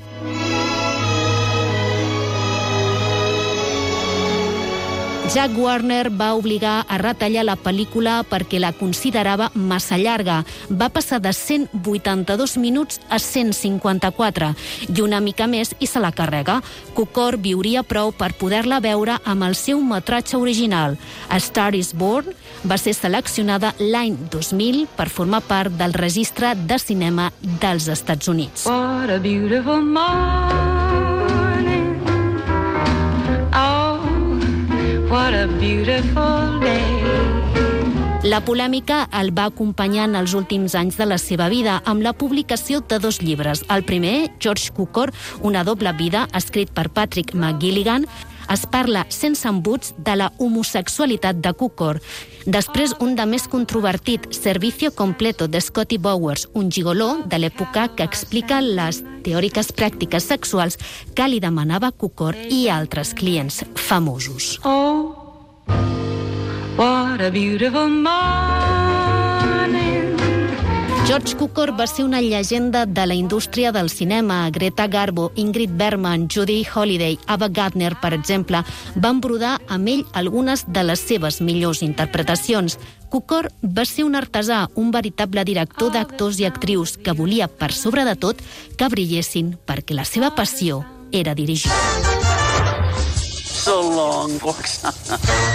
Jack Warner va obligar a retallar la pel·lícula perquè la considerava massa llarga. Va passar de 182 minuts a 154 i una mica més i se la carrega. Cukor viuria prou per poder-la veure amb el seu metratge original. A Star is Born va ser seleccionada l'any 2000 per formar part del registre de cinema dels Estats Units. What a beautiful morning. Oh, what a beautiful day. La polèmica el va acompanyar en els últims anys de la seva vida amb la publicació de 2 llibres. El primer, George Cukor, una doble vida, escrit per Patrick McGilligan, es parla sense embuts de la homosexualitat de Cukor. Després, un de més controvertit, Servicio Completo, de Scotty Bowers, un gigoló de l'època que explica les teòriques pràctiques sexuals que li demanava Cukor i altres clients famosos. Oh, what a beautiful morning. George Cukor va ser una llegenda de la indústria del cinema. Greta Garbo, Ingrid Bergman, Judy Holliday, Ava Gardner, per exemple, van brodar amb ell algunes de les seves millors interpretacions. Cukor va ser un artesà, un veritable director d'actors i actrius que volia, per sobre de tot, que brillessin perquè la seva passió era dirigir. So long, Roxana.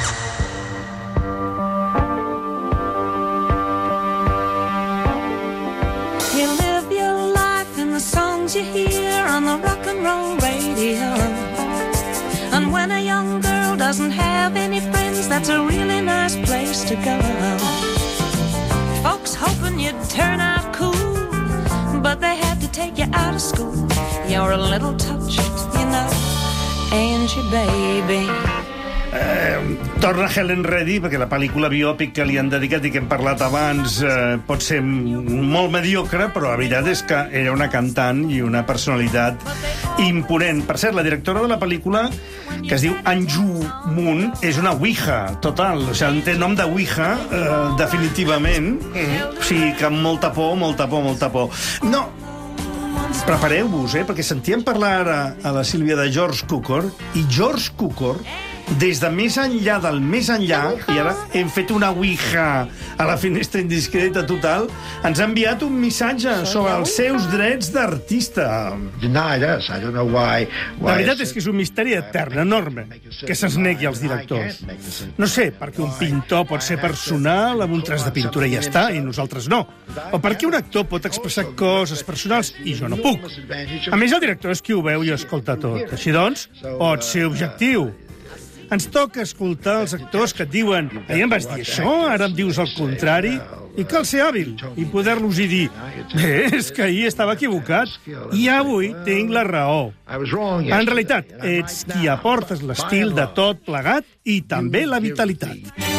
You live your life in the songs you hear on the rock and roll radio. And when a young girl doesn't have any friends, that's a really nice place to go. Folks hoping you'd turn out cool, but they had to take you out of school. You're a little touched, you know, ain't you, baby? Torna Helen Reddy, perquè la pel·lícula biòpic que li han dedicat i que hem parlat abans pot ser molt mediocre, però la veritat és que era una cantant i una personalitat imponent. Per cert, la directora de la pel·lícula, que es diu Anju Moon, és una ouija total. O sigui, té nom de ouija, definitivament. O sigui, que amb molta por, molta por, molta por. No, prepareu-vos, perquè sentíem parlar ara a la Sílvia de George Cukor, i George Cukor, des de més enllà del més enllà, i ara hem fet una ouija a la finestra indiscreta total, ens ha enviat un missatge sobre els seus drets d'artista. La veritat és que és un misteri etern, enorme, que se'ns negui als directors. No sé, perquè un pintor pot ser personal amb un tras de pintura i ja està, i nosaltres no. O perquè un actor pot expressar coses personals i jo no puc. A més, el director és qui ho veu i ho escolta tot. Així doncs, pot ser objectiu. Ens toca escoltar els actors que et diuen «Ahir em vas dir això, ara em dius el contrari», i cal ser hàbil i poder-los-hi dir «Bé, és que ahir estava equivocat i avui tinc la raó». En realitat, ets qui aportes l'estil de tot plegat i també la vitalitat.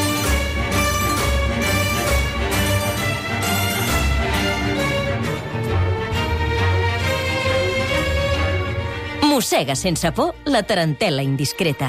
Mossega sense por la tarantel·la indiscreta.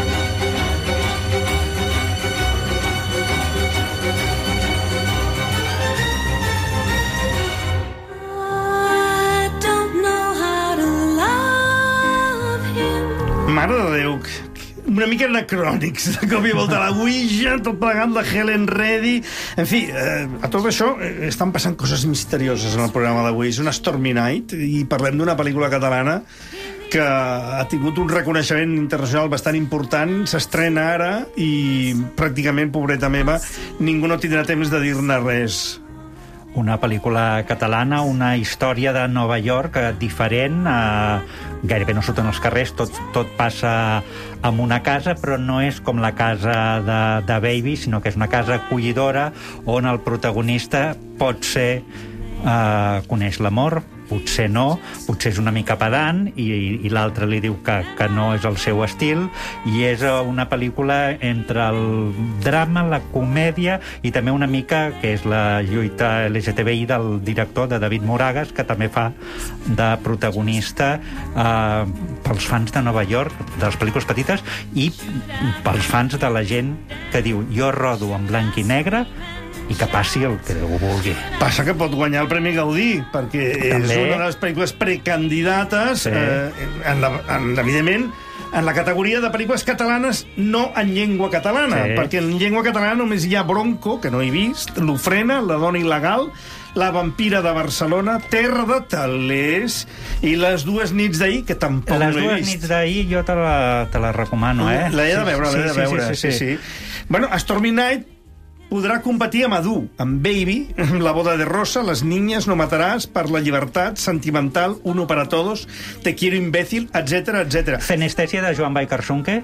Mare de Déu, una mica anacrònics, de cop i volta la ouija, tot plegat de Helen Reddy. En fi, a tot això estan passant coses misterioses en el programa d'avui. És una Stormy Night i parlem d'una pel·lícula catalana que ha tingut un reconeixement internacional bastant important, s'estrena ara i pràcticament, pobreta meva, ningú no tindrà temps de dir-ne res. Una pel·lícula catalana, una història de Nova York diferent, gairebé no surten als carrers, tot passa en una casa, però no és com la casa de Baby, sinó que és una casa acollidora on el protagonista pot ser coneix l'amor, potser no, potser és una mica pedant i l'altre li diu que no és el seu estil, i és una pel·lícula entre el drama, la comèdia i també una mica que és la lluita LGTBI del director, de David Moragas, que també fa de protagonista pels fans de Nova York, de les pel·lícules petites, i pels fans de la gent que diu jo rodo en blanc i negre i que passi el que Déu vulgui. Passa que pot guanyar el Premi Gaudí, perquè és una de les pel·lícules precandidates, evidentment, en la categoria de pel·lícules catalanes no en llengua catalana, perquè en llengua catalana només hi ha Bronco, que no he vist, L'Ofrena, La dona il·legal, La vampira de Barcelona, Terra de Talers i Les dues nits d'ahir, que tampoc no he vist. Les dues nits d'ahir jo te la recomano, eh? L'he de veure, sí. Bueno, Stormy Night podrà competir amb Adu, amb Baby, amb La boda de Rosa, Les niñas, No matarás, Per la llibertat, Sentimental, Uno para todos, Te quiero imbécil, etc. Fenestèsia de Joan Baicarsunque.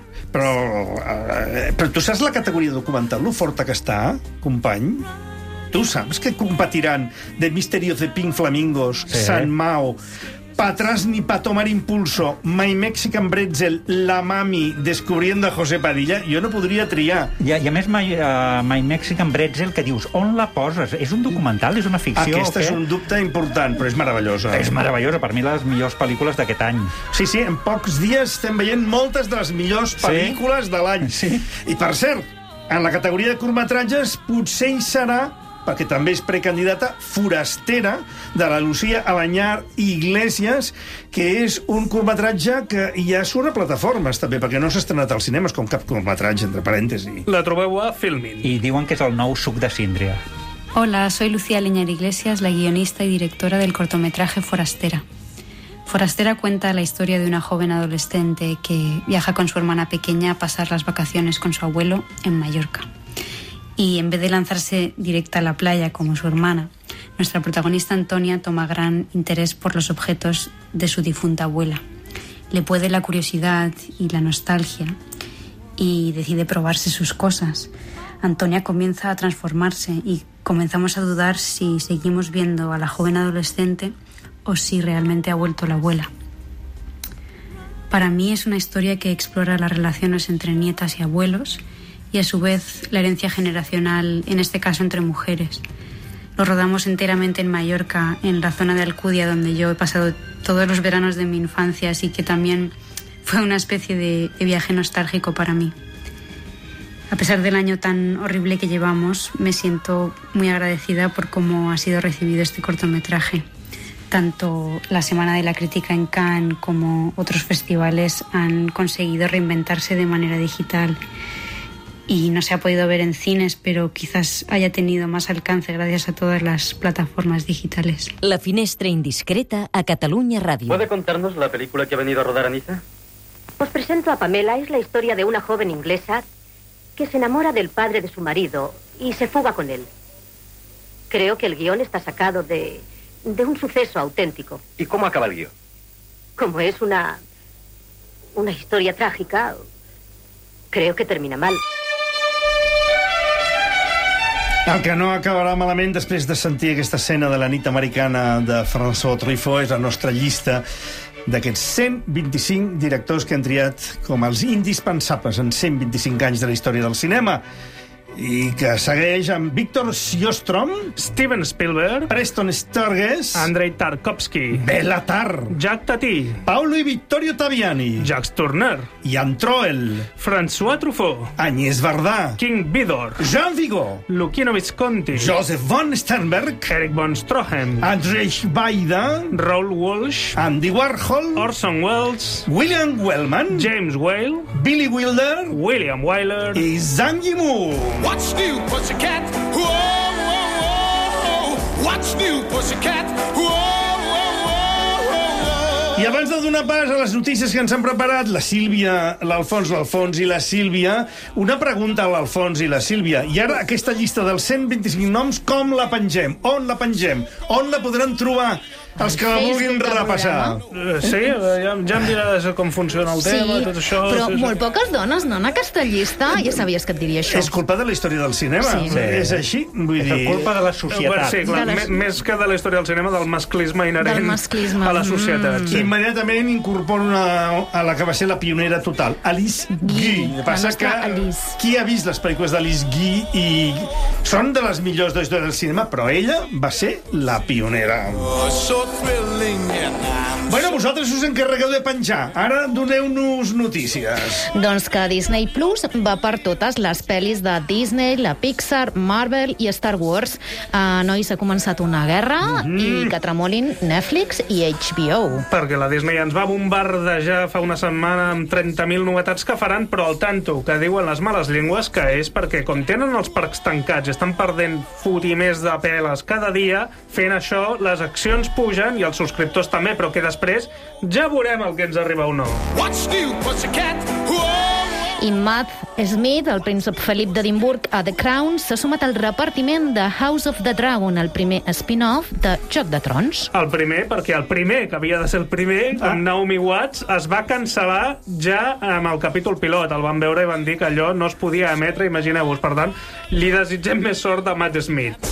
Però tu saps la categoria documental, lo forta que està, company? Tu saps que competiran The Mystery of the Pink Flamingos, San Mao, Pa' atrás ni pa' tomar impulso, My Mexican Bretzel, La Mami, Descubriendo a José Padilla. Jo no podria triar. I a més, My Mexican Bretzel, que dius, on la poses? És un documental? És una ficció? Aquesta és un dubte important, però és meravellosa. És meravellosa, per mi les millors pel·lícules d'aquest any. Sí, en pocs dies estem veient moltes de les millors pel·lícules de l'any. I per cert, en la categoria de curtmetratges potser hi serà, perquè també és precandidata, Forastera, de la Lucía Alanyar Iglesias, que és un curtmetratge que ja surt a plataformes, també, perquè no s'ha estrenat als cinemes, com cap curtmetratge, entre parèntesis. La trobeu a Filmin. I diuen que és el nou suc de síndria. Hola, soy Lucía Alanyar Iglesias, la guionista y directora del cortometraje Forastera. Forastera cuenta la historia de una joven adolescente que viaja con su hermana pequeña a pasar las vacaciones con su abuelo en Mallorca. Y en vez de lanzarse directa a la playa como su hermana, nuestra protagonista Antonia toma gran interés por los objetos de su difunta abuela. Le puede la curiosidad y la nostalgia y decide probarse sus cosas. Antonia comienza a transformarse y comenzamos a dudar si seguimos viendo a la joven adolescente o si realmente ha vuelto la abuela. Para mí es una historia que explora las relaciones entre nietas y abuelos y a su vez la herencia generacional, en este caso entre mujeres. Lo rodamos enteramente en Mallorca, en la zona de Alcudia, donde yo he pasado todos los veranos de mi infancia, así que también fue una especie de viaje nostálgico para mí. A pesar del año tan horrible que llevamos, me siento muy agradecida por cómo ha sido recibido este cortometraje. Tanto la Semana de la Crítica en Cannes como otros festivales han conseguido reinventarse de manera digital. Y no se ha podido ver en cines, pero quizás haya tenido más alcance gracias a todas las plataformas digitales. La finestra indiscreta a Catalunya Radio. ¿Puede contarnos la película que ha venido a rodar Anita? Os presento a Pamela. Es la historia de una joven inglesa que se enamora del padre de su marido y se fuga con él. Creo que el guión está sacado de un suceso auténtico. ¿Y cómo acaba el guión? Como es una historia trágica, creo que termina mal. El que no acabarà malament després de sentir aquesta escena de la nit americana de François Truffaut és la nostra llista d'aquests 125 directors que han triat com els indispensables en 125 anys de la història del cinema. I que segueix amb Victor Sjostrom, Steven Spielberg, Preston Sturges, Andrei Tarkovsky, Bela Tarr, Jacques Tati, Paolo y Vittorio Taviani, Jacques Tourneur, Jan Troell, François Truffaut, Agnès Varda, King Vidor, Jean Vigo, Luchino Visconti, Joseph von Sternberg, Eric von Stroheim, Andrzej Wajda, Raoul Walsh, Andy Warhol, Orson Welles, William Wellman, James Whale, Billy Wilder, William Wyler i Zhang Yimou. What's new, pussycat? Whoa, whoa, whoa. What's new, pussycat? Whoa, whoa, whoa, whoa. I abans de donar pas a les notícies que ens han preparat la Sílvia, l'Alfons i la Sílvia, una pregunta a l'Alfons i la Sílvia. I ara aquesta llista dels 125 noms, com la pengem? On la pengem? On la podran trobar els que la vulguin repassar? Sí, ja em diràs com funciona el tema, tot això. Però molt poques dones, no? En aquesta llista ja sabies que et diria això. És culpa de la història del cinema. És així? Vull dir... És culpa de la societat. Sí, clar, més que de la història del cinema, del masclisme inherent a la societat. Immediatament incorporo a la que va ser la pionera total, Alice Guy. Passa que qui ha vist les pel·lícules d'Alice Guy i són de les millors de la història del cinema, però ella va ser la pionera. Bueno, vosaltres us encarregueu de penjar. Ara doneu-nos notícies. Doncs que Disney Plus va per totes les pel·lis de Disney, la Pixar, Marvel i Star Wars. Nois, ha començat una guerra i que tremolin Netflix i HBO. Perquè la Disney ens va bombardejar fa una setmana amb 30.000 novetats que faran, però al tanto, que diuen les males llengües, que és perquè com tenen els parcs tancats i estan perdent fotimers de peles cada dia, fent això, les accions pugen i els subscriptors també, però que després ja veurem el que ens arriba o no. I Matt Smith, el príncep Felip d'Edimburg a The Crown, s'ha sumat al repartiment de House of the Dragon, el primer spin-off de Joc de Trons. El primer, perquè el primer, que havia de ser el primer, amb Naomi Watts, es va cancel·lar ja amb el capítol pilot. El van veure i van dir que allò no es podia emetre, imagineu-vos. Per tant, li desitgem més sort a Matt Smith.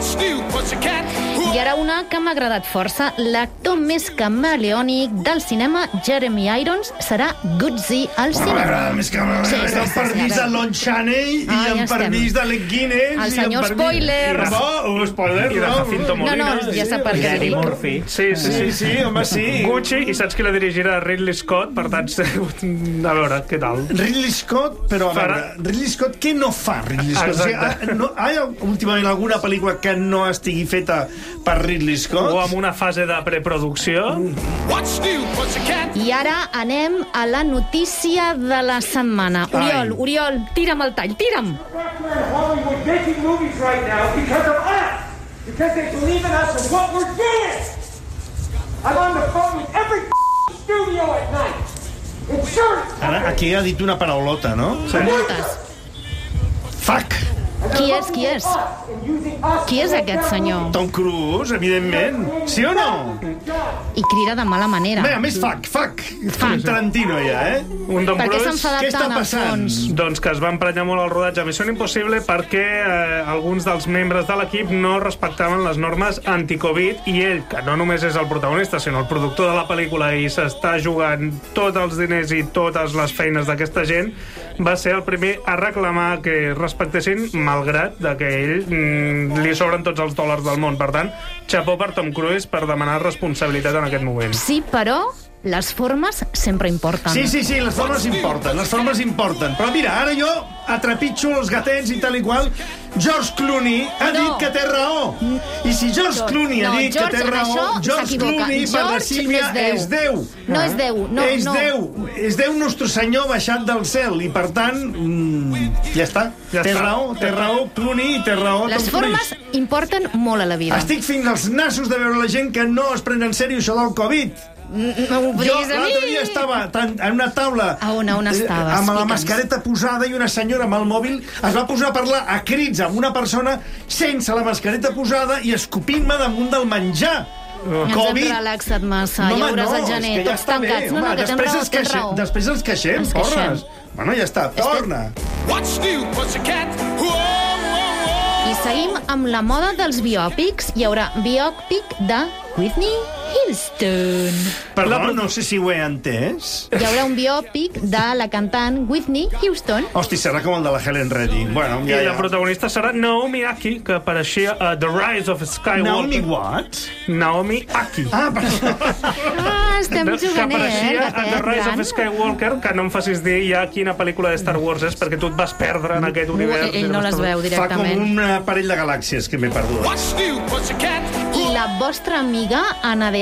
I ara una que m'ha agradat força. L'actor més camaleònic del cinema, Jeremy Irons, serà Goodsey al cinema. M'agrada més camaleònic. Amb permís de Lon Chaney i amb permís d'Alec Guinness. El senyor spoiler. Spoiler, I de Jacinto Molina. No, ja sap per què. Eddie Murphy. Sí, home, sí. Gucci, i saps qui la dirigirà? Ridley Scott, per tant, a veure, què tal? Ridley Scott, però a veure, Ridley Scott, què no fa Ridley Scott? Hi ha últimament alguna pel·lícula que no estigui feta per Ridley Scott? O amb una fase de preproducció? I ara anem a la notícia de la setmana. Oriol, tira'm el tall, tira'm! Hollywood making movies right now because of us! Because they believe in us and what we're doing! I'm on the phone with every studio at night. Insurance! Ara, aquí ha dit una paraulota, no? Moltes. Fuck! Qui és? Qui és aquest senyor? Tom Cruise, evidentment. Sí o no? I crida de mala manera. Bé, a més, fuck. Tarantino, ja, Un Tom Per què Cruise... s'ha enfadat tant, Alfons? Doncs que es va emprenyar molt al rodatge a Missió Impossible perquè alguns dels membres de l'equip no respectaven les normes anti-Covid i ell, que no només és el protagonista, sinó el productor de la pel·lícula i s'està jugant tots els diners i totes les feines d'aquesta gent, va ser el primer a reclamar que respectessin, malgrat que ell li sobren tots els dòlars del món. Per tant, xapó per Tom Cruise per demanar responsabilitat en aquest moment. Sí, però les formes sempre importen. Sí, les formes importen. Però mira, ara jo atrepitjo els gatets i tal i qual. George Clooney ha dit que té raó. I si George Clooney ha dit que té raó, George Clooney per la Sílvia és Déu. No és Déu, no. És Déu. És Déu nostre senyor baixat del cel. I per tant, ja està. Té raó Clooney i té raó Tom Cruise. Les formes importen molt a la vida. Estic fins als nassos de veure la gent que no es pren en sèrio això del Covid. Jo l'altre dia estava en una taula on estaves? Amb la mascareta posada i una senyora amb el mòbil es va posar a parlar a crits amb una persona sense la mascareta posada i escopint-me damunt del menjar. Ens hem relaxat massa, ja veuràs el gener, tots tancats. No, que tens raó. Després ens queixem, porres. Bueno, ja està, torna. I seguim amb la moda dels biòpics. Hi haurà biòpic de Whitney Houston. Perdó, no sé si ho he entès. Hi haurà un biòpic de la cantant Whitney Houston. Hosti, serà com el de la Helen Reddy. Bueno, I la protagonista serà Naomi Aki, que apareixia a The Rise of Skywalker. Naomi what? Naomi Aki. Estem jugant, que apareixia a The Rise of Skywalker, que no em facis dir ja quina pel·lícula de Star Wars és, perquè tu et vas perdre en aquest univers. Ell no les veu directament. Fa com un parell de galàxies que m'he perdut. I la vostra amiga Anna de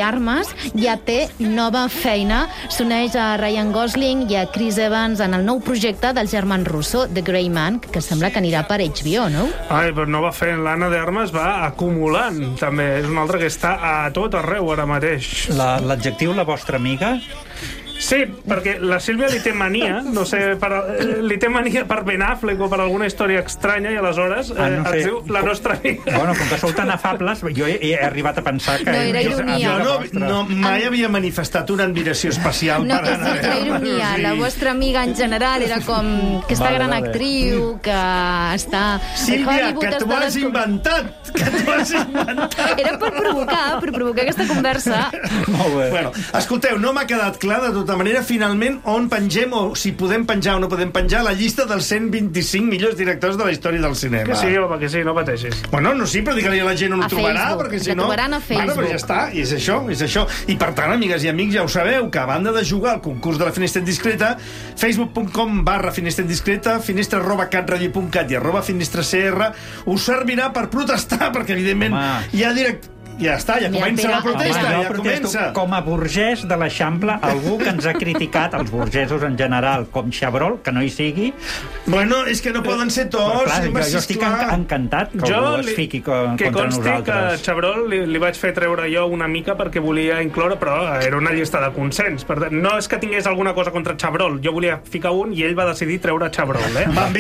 de Armas ja té nova feina. S'uneix a Ryan Gosling i a Chris Evans en el nou projecte dels germans Russo, The Grey Man, que sembla que anirà per HBO, no? Ai, però nova feina. L'Anna de Armas va acumulant, també. És una altra que està a tot arreu ara mateix. L'adjectiu la vostra amiga? Sí, perquè la Sílvia li té mania, no sé, li té mania per Ben Affleck o per alguna història estranya i aleshores es diu la nostra amiga. Bueno, com que sou tan afables, jo he arribat a pensar que... No, era ironia. Jo mai havia manifestat una admiració especial per Anna. Era ironia. La vostra amiga en general era com aquesta gran actriu que està... Sílvia, que t'ho has inventat! Que t'ho has inventat! Era per provocar aquesta conversa. Molt bé. Bueno, escolteu, no m'ha quedat clar de tota manera, finalment, on pengem o si podem penjar o no podem penjar la llista dels 125 millors directors de la història del cinema. Que sí, home, que sí, no pateixis. Bueno, no, sí, però digue-li a la gent on ho trobarà, Facebook. perquè si no... trobaran a Facebook. Bueno, però ja està, i és això, és això. I per tant, amigues i amics, ja ho sabeu, que a banda de jugar al concurs de la Finestra Indiscreta, facebook.com/Finestra Indiscreta, finestra@catradio.cat i @finestracr us servirà per protestar, perquè, evidentment, hi ha ja està, ja comença la protesta, ja comença. Com a burgès de l'Eixample, algú que ens ha criticat, els burgesos en general, com Chabrol, que no hi sigui... Bueno, és que no poden ser tots. Clar, jo estic encantat que algú es fiqui contra nosaltres. Que Chabrol li vaig fer treure jo una mica perquè volia incloure, però era una llista de consens. Per tant, no és que tingués alguna cosa contra Chabrol, jo volia ficar un i ell va decidir treure Chabrol.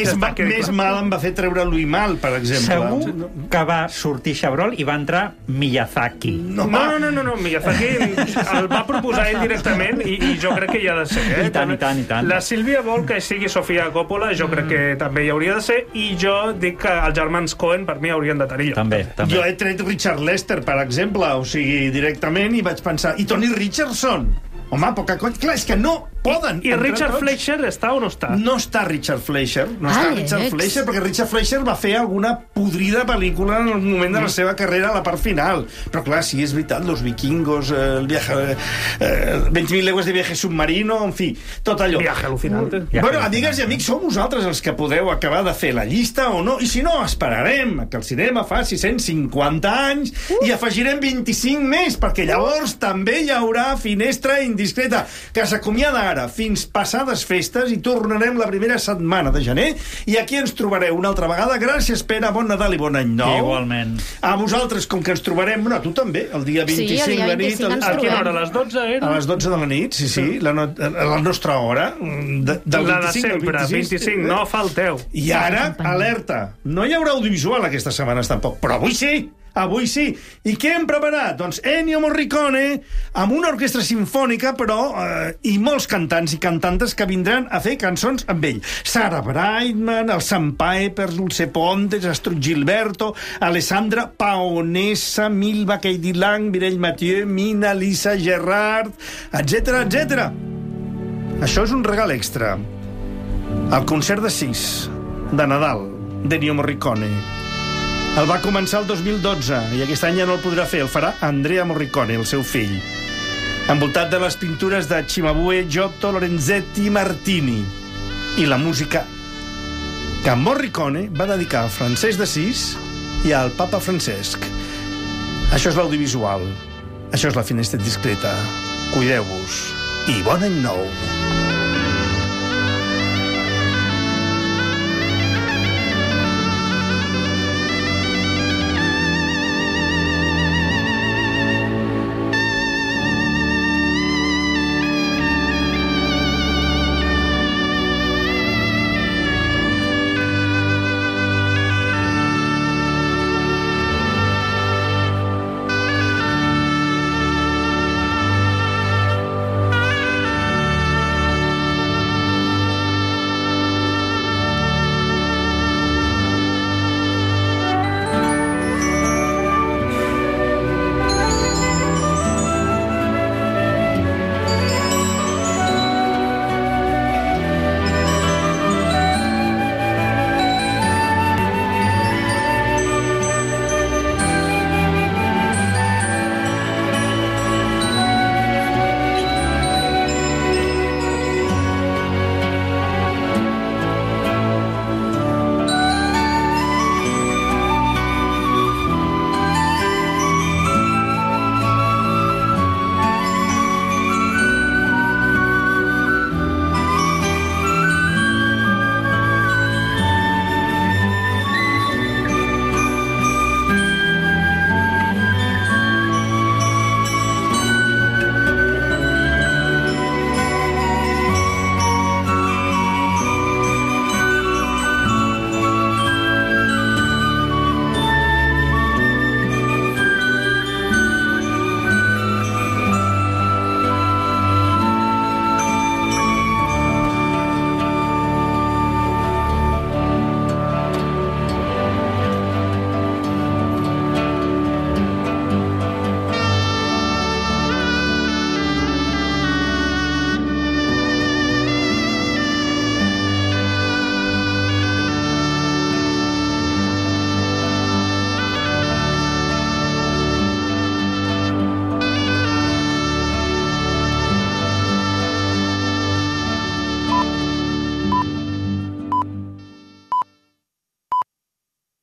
Més mal em va fer treure Louis Mal, per exemple. Segur que va sortir Chabrol i va entrar Miyazaki. No, Miyazaki el va proposar ell directament i jo crec que hi ha de ser. I tant. La Sílvia vol que sigui Sofia Coppola, jo crec que també hi hauria de ser, i jo dic que els germans Coen per mi haurien de tenir lloc. També. Jo he tret Richard Lester, per exemple, o sigui, directament, i vaig pensar, i Tony Richardson? Home, poca cosa. Clar, és que no poden. I Richard Fleischer està o no està? No està Richard Fleischer. Perquè Richard Fleischer va fer alguna podrida pel·lícula en el moment de la seva carrera a la part final. Però clar, sí, és veritat, Los Vikingos, el viaje... 20.000 legues de viaje submarino, en fi, tot allò. Viaje alucinante. Bueno, amigues i amics, sou vosaltres els que podeu acabar de fer la llista o no, i si no, esperarem que el cinema faci 150 anys i afegirem 25 més, perquè llavors també hi haurà Finestra Indiscreta, que s'acomiada ara fins passades festes i tornarem la primera setmana de gener i aquí ens trobareu una altra vegada. Gràcies, Pere, bon Nadal i bon any nou. Igualment. A vosaltres, com que ens trobarem, no, tu també, el dia 25 de nit. A quina hora? A les 12 era? A les 12 de la nit, sí, la nostra hora. La de sempre, 25, no falteu. I ara, alerta, no hi haurà audiovisual aquestes setmanes tampoc, però avui sí. Avui sí. I què hem preparat? Doncs Ennio Morricone, amb una orquestra sinfònica, però, i molts cantants i cantantes que vindran a fer cançons amb ell. Sarah Brightman, el Sam Pipers, Dulce Pontes, Astrud Gilberto, Alessandra Paonessa, Milva Katie Lang, Mireille Mathieu, Mina, Lisa Gerrard, etc. Això és un regal extra. El concert de 6 de Nadal d'Ennio Morricone. El va començar el 2012 i aquest any ja no el podrà fer. El farà Andrea Morricone, el seu fill, envoltat de les pintures de Cimabue, Giotto, Lorenzetti i Martini, i la música que Morricone va dedicar a Francesc d'Assís i al papa Francesc. Això és l'audiovisual. Això és la Finestra Indiscreta. Cuideu-vos i bon any nou.